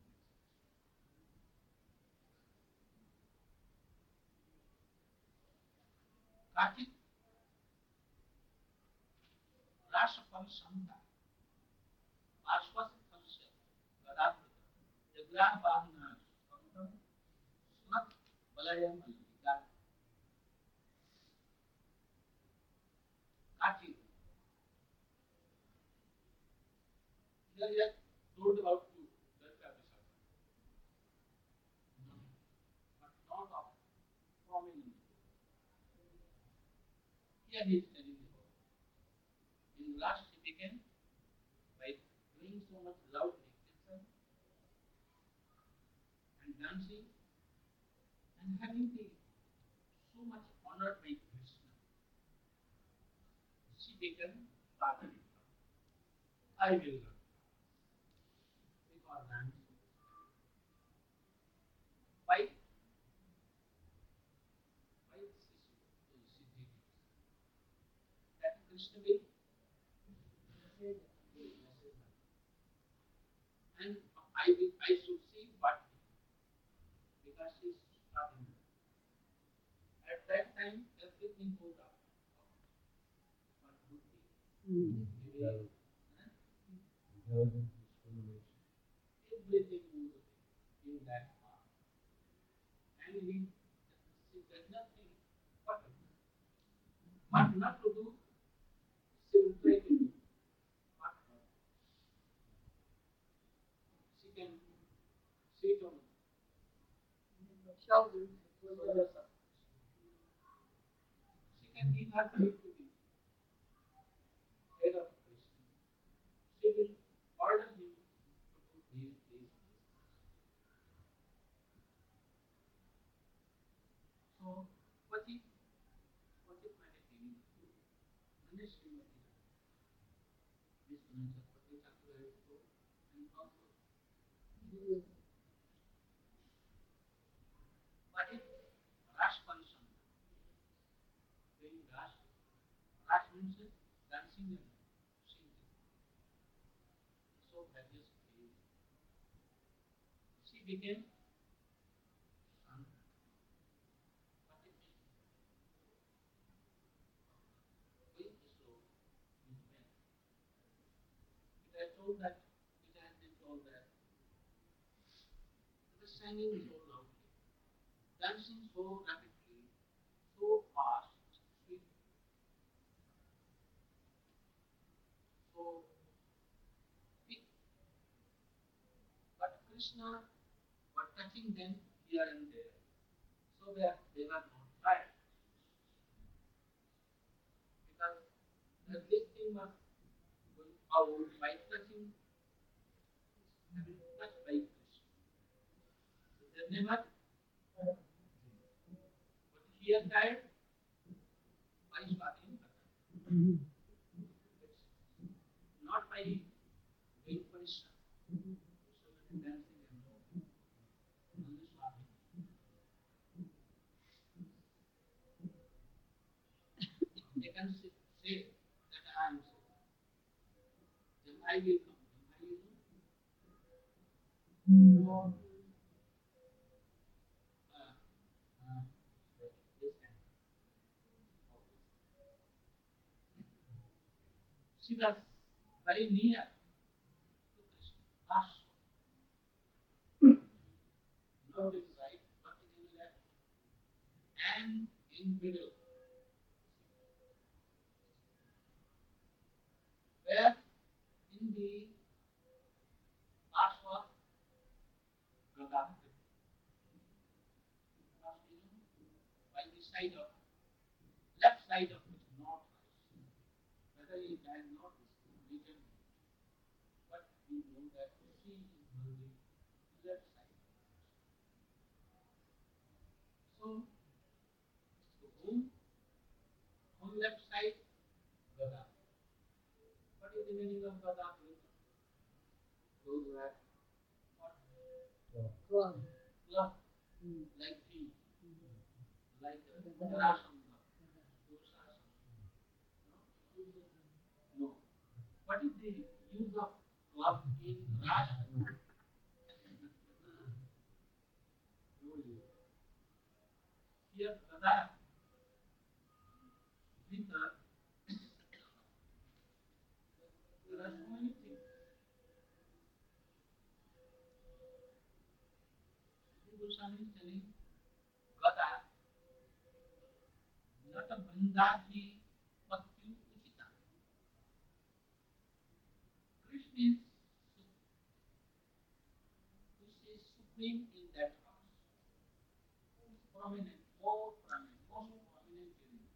Kartik Rasa Parisanta, Ashwasa Parisya, Gadadhara, Jagrah Bahana, Swantam, Snat, Balayam, Aligan, Kartik. Here he has told about you, Dwarka Visakha, but not of prominent. Here he is telling about. In last he began by doing so much loud meditation and dancing and having been so much honored by Krishna, she became Radha. I will not. Because dancing. Why? Why she, she did it? That Krishna will and I will I should see what because she is starting. At that time everything goes up. But good thing. Without, Huh? without discrimination. Everything goes in that path. And he she does not think what what not to do, she will try to do. What not. She can sit on Shoulders. shoulders of she can give her head to the head of Krishna. She will order him to do this, this, this. So, what if, what if my feeling? Mani Srimati, this Chakrapati Thakur has told, and also, what if Ras Parisam, doing Ras, Ras means dancing and singing. So various ways. She became Santa. What it means? Going slow means when. It has told that, it has been told that it was singing so loudly, dancing so rapidly, so fast, sweet, so quick. But Krishna were touching them here and there, so that they were not tired. Because the this thing was going out by touching, having touched by Krishna. So they never but here tired by Swatin Bhatta. It's not by doing Krishna. So many dancing and all. Only Swami. They can say, say that I am sick. Then I will come. Then I will know. Uh, uh, this kind of she was very near to Krishna. Ashwa. Not in right, but in left. And in middle. Where in the Ashwa Gadadhar. By the side of left side of it, not right. Actually, it has not written, but we know that she is on the left side. So, so whom on left side, Gada. What is the meaning of Gada? Those who have what? Club. Love, Mm. like tree, like Gada. uh, Rasanga, Dosasana. No. What is the use of club in Rashtra? No use. Here, Gada, Vita, there are so many things. Sri Goswami is telling Gada, not a Vrindaki Patyu Uchita. Krishna is, who is supreme in that house. Prominent, more prominent, most prominent in it.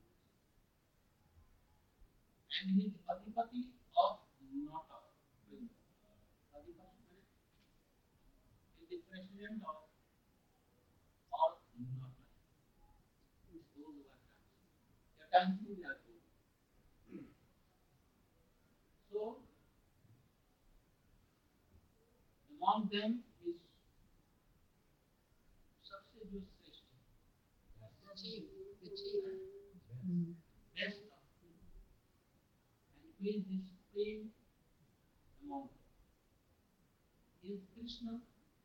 And he is Adipati of not of Vrinda. Adipati means is the president of all not. Those who are dancing. They are dancing, they are good. So among them is सबसे जो श्रेष्ठ The chief. The chief. Mm. best of and who is the supreme among them is Krishna.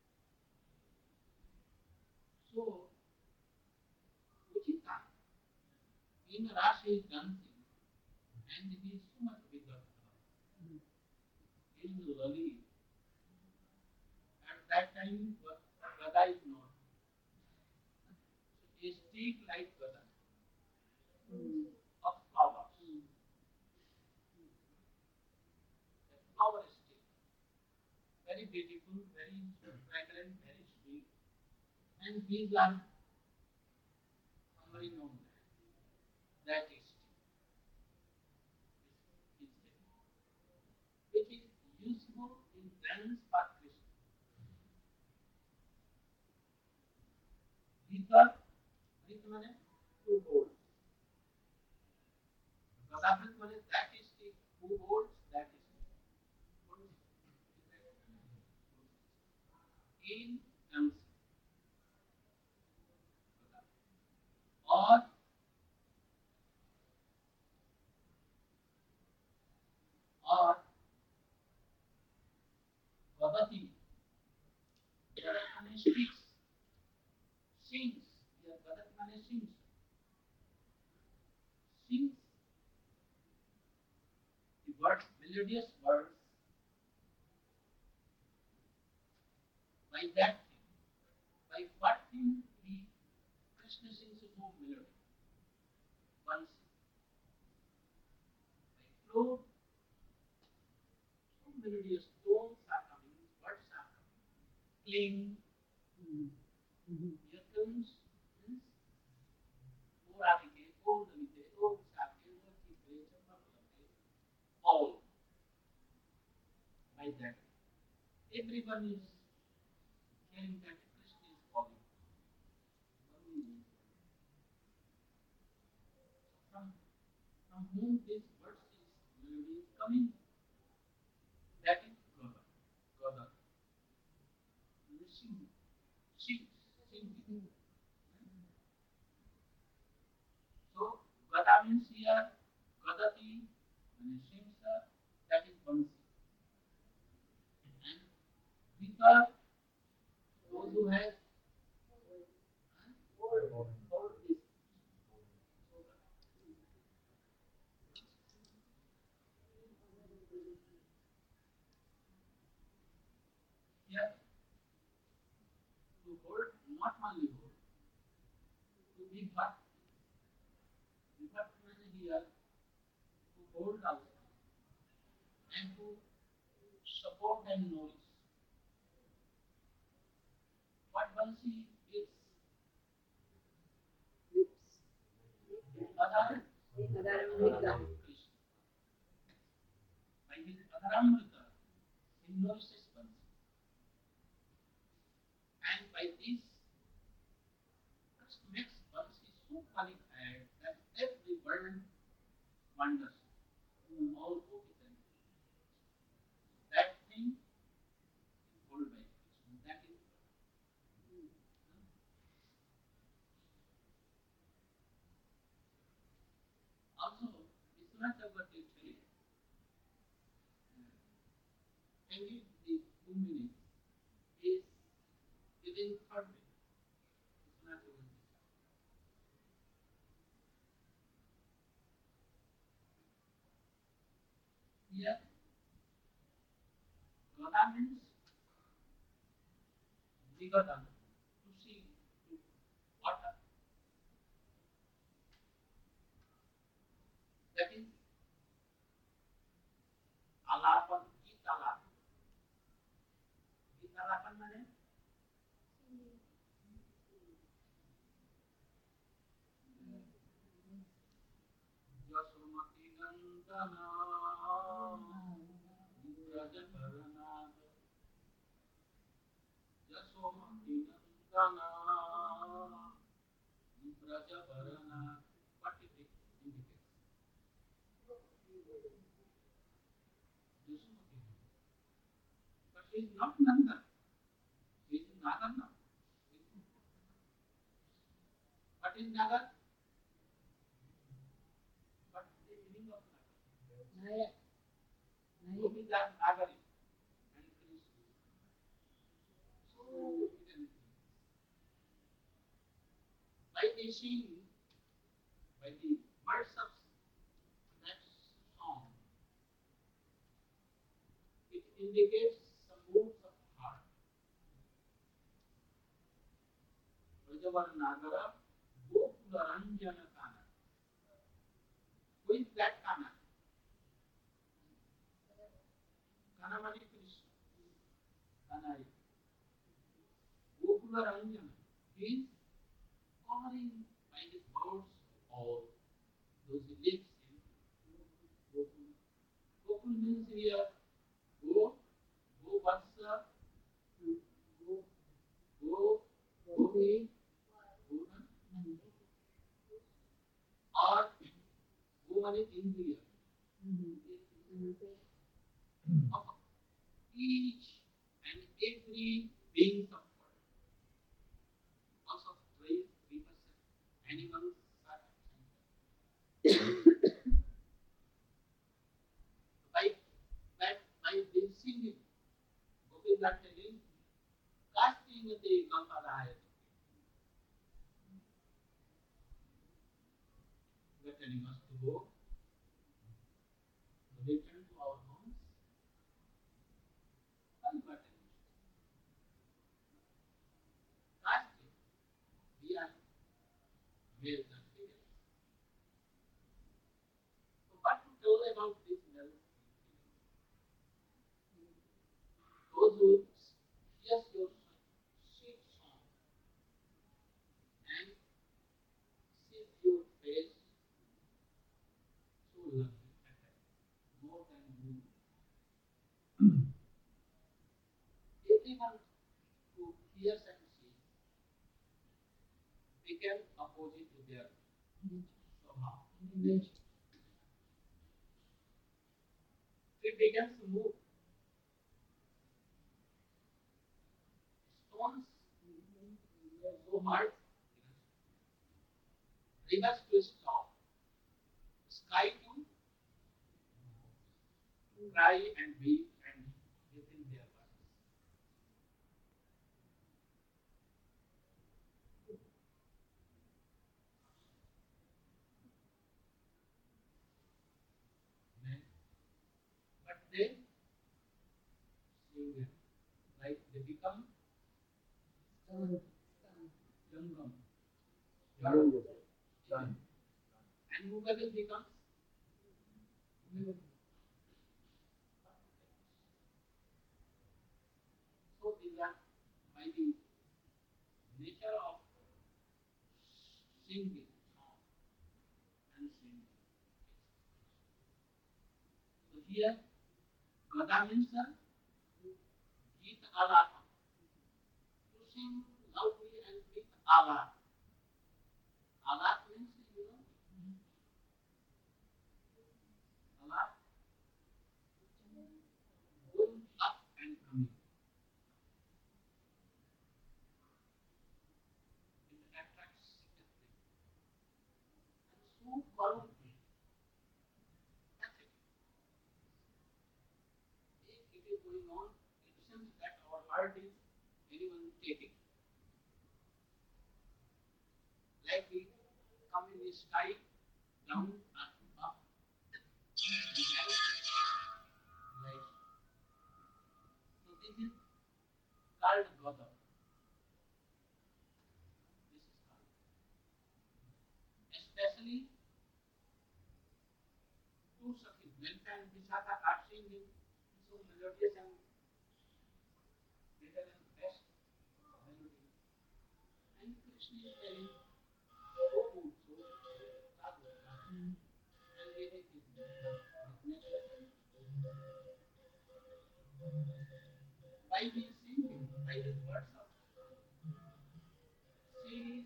So Uchita in Rasa is dancing and he is so much bigger. He is Lali. At that time Gada is not. So a stick like Gada Mm. of flowers. A flower stick. Very beautiful, very fragrant, very sweet. And these are already known that is which is useful in dance for Krishna. Bhita, Bhita means who holds. Gadabrit means that is stick, who holds that is stick. In dancing. Or or Vadati, Gadat means speaks, sings. Here Gadat means sings. Sings the words, melodious words by that thing. By what thing he Krishna sings a so melody? One sing. By flute, so melodious tones are coming, words are coming. Cling, Mm. Mhm. here comes means Moralite, Ordalite, Ordsake, Orchite, Chapakalate, all by that. Everyone is hearing that Krishna is calling. From, from whom this verse is melody is coming, that is Gada. Gada. Sing, sing, sing. So Gada means here Gadati means sings, that is Bansi. And Vita, those who have hold this. Here to hold, not only hold, to be but, but means here to hold also and to support and nourish. What Bansi is Lips. other Adaramrita. Krishna. versus Bansi. And by this, it makes Bansi so qualified that every world wonders who all Gopitan. That thing is called by Krishna. That is also Vishwanath Chakravarti actually changing the two meanings is giving third meaning. Vishwanath Chakravarti. Here, Gada means Vigadana, to see, to water. That is Alapan, Gitalapan. Gitalapan means Jasumati Nandana Brajaparanada Jasumati Nandana Brajaparanada. What it indicates? Jasumati. But he is not Nanda. He is Nagar now. What is Nagar? What is the meaning of Nagar? Naya. Naya. Gopis are Nagari and Krishna. So, by the singing, by the words of that song, it indicates some moods of heart. Brajavar Nagara, Gokula Ranjana Kana. Who is that Kana? Kana means Krishna. Kana is Gokula Ranjana. He is covering by his words all those he lives in Gokul. Gokul means here go, go Vatsa, go, go, Gopi, Goran, or go means Indriya. Of each and every being of world. Also three three percent animals are by by by this singing, Gopis are telling, casting the Gampadaya. We are telling us to go, to return to our homes. And we are telling us, casting, we are males and females. So what to tell about this males and females? Those who hear your sweet song and see your face so lovely, more than you. Everyone who hears and sees became opposite to their swabha, nature. It begins to move. Stones so hard, rivers to stop, sky to cry and weep and within their bodies. Then, but then, sing like they become Stone. Jangam. Jangam. Jan. And Mughal becomes so these are by the nature of singing song and singing. So here, Gada means the Git Alat. To sing loudly and with Alat. Alat means, you know, Alat, going up and coming. It attracts everything. And so follow it. That's it. If it is going on, it seems that our heart is anyone taking. Like we come in the sky, down and up, and like. So this is called Gautam. This is called. Especially two Sakhis, Melka and Vishaka are singing so melodious and better and best melody. And Krishna is telling, so good, so sadhu. And they take it. Next lesson. By his singing, by his words of she is,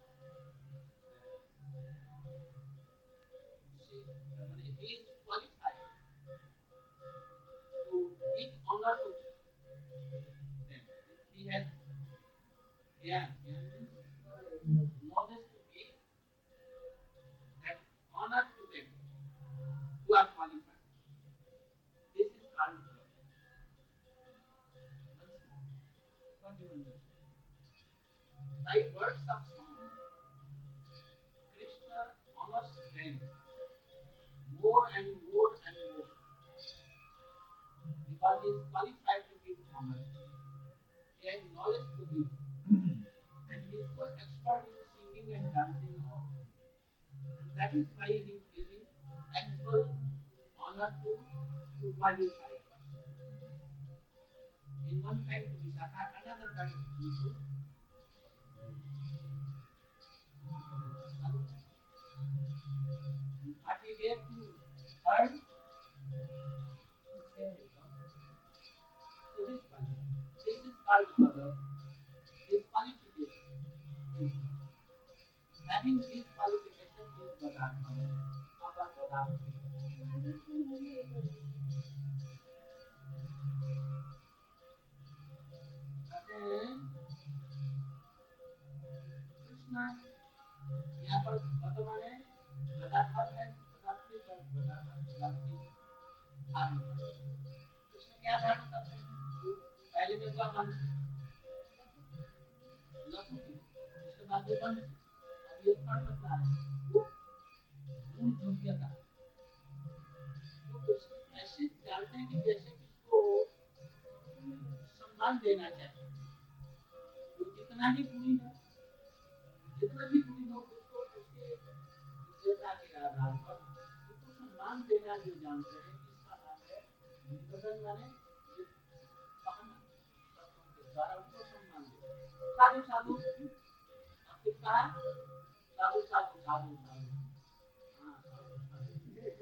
she, he is qualified to give honor to them. He has yeah, knowledge to give that honor to them who are qualified. This is called love. What do you understand? By words of song, Krishna honors them more and more and more because he is qualified to give honor. He has knowledge to give, and he is so expert in singing and dancing now. And that is why he is giving actual honor to to qualify. In one time to Vishakha, another time to Vishnu. What he gave to third, to this one. This is called mother. His qualification is having this qualification is Gadadhar. Papa Gadadhar. Krishna यहाँ पर वर्तमान है गदाधर है गदाधर पर गदाधर गदाधर आगे कृष्ण क्या धारण करते हैं पहले में क्या मन लखुटी उसके बाद में बंद अब ये कौन बता है वो मूल योग्यता तो कृष्ण ऐसे जानते हैं कि जैसे किसको सम्मान देना चाहिए वो जितना भी गुणी हो जितना भी गुणी हो उसको उसके योग्यता के आधार पर उसको सम्मान देना जो जानते हैं इसका नाम है निवेदन माने ये कहना शब्दों के द्वारा उसको सम्मान देना साधु साधु अब किसका है साधु साधु साधु साधु हाँ साधु साधु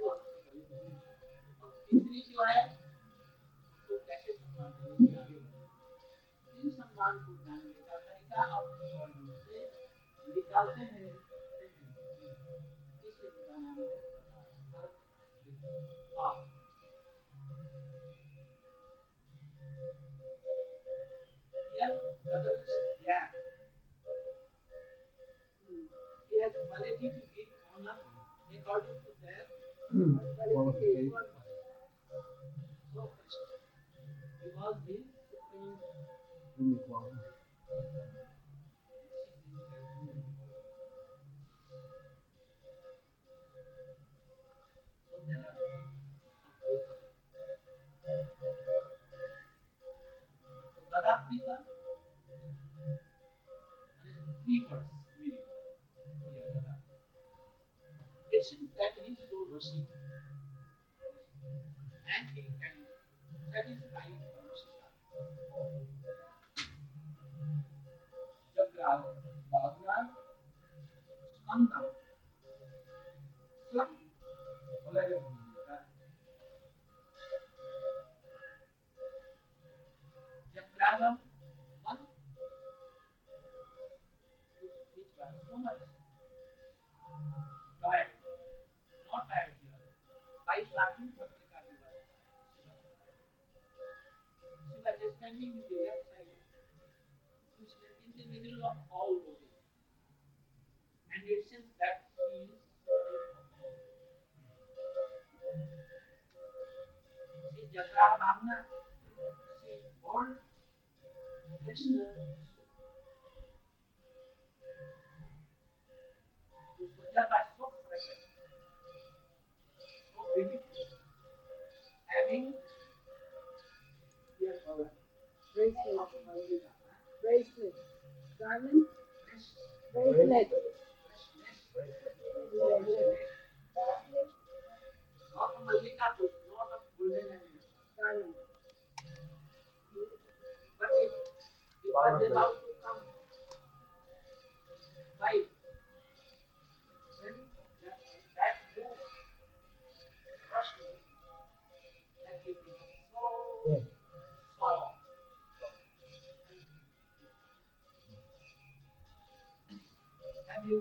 तीसरी जो है उसको कैसे सम्मान देंगे आगे इन सम्मान को जानने का तरीका अपने वर्णन से निकालते हैं इसे बताना है आप यह बदल गया he has ability to give honor according to their qualification. So Krishna, he was the supreme Inequality. so there are so Gadadhika three words meaning here Gadadhika. It seems that he is so rusty and he can satisfy Rusika. Jagra, Bhagwan, Skanda, Slam, Jab so much tired, not tired here. By laughing, but the carnival. Shiva is standing with the left side, which is in the middle of all bodies. And it seems that she is she Jatra Bhavna, she born Krishna, who Jatra is so fragrant, so beautiful, having dear Baba, Bracelet. of Malvika, Bracelet. Garland. fresh, Bracelet. freshness, not of Malvika, but not of golden and Garland. but if it was about to come by when that, that move crushed me, that it became so soft. Have you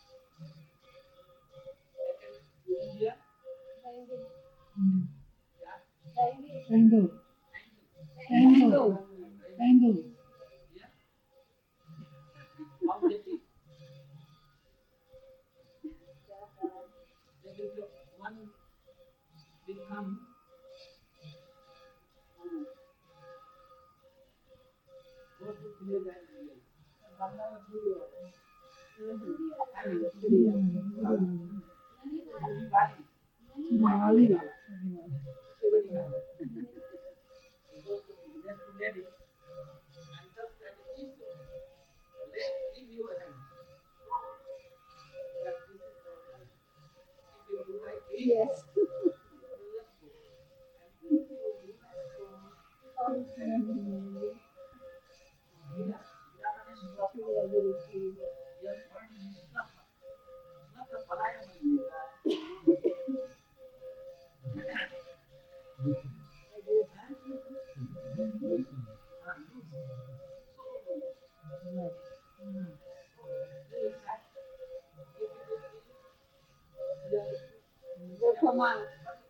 taken India? Bangle. Yeah. Bangle. Bangle. Bangle. Bangle. Yeah. How did it? They will do one will come who go to village and village. Bangla Guru. I mean, Guru Valley. Mali. He goes to village to lady and just that is let give you a hand. That this is the hand. If you do like this, Yes. you will let go. And if you do like so, yeah, yeah, that is what you are very free. Your body is not, not a palaya Come on.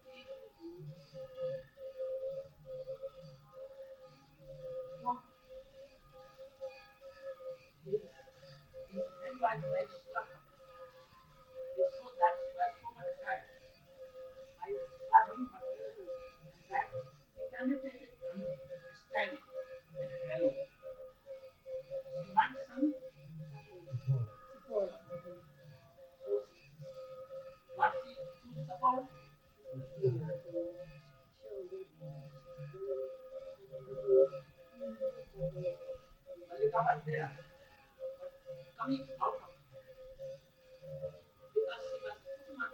Coming out of because she was too much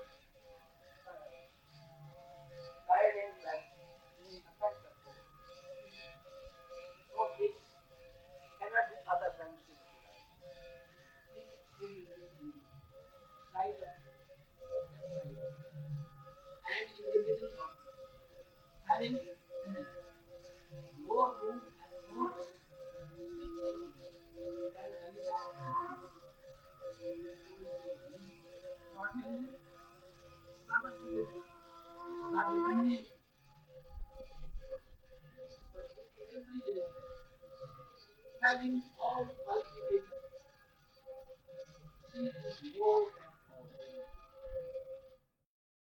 tired and like affected. So this cannot be other than this. This is right and in the middle of having more room and more having all qualifications, she is more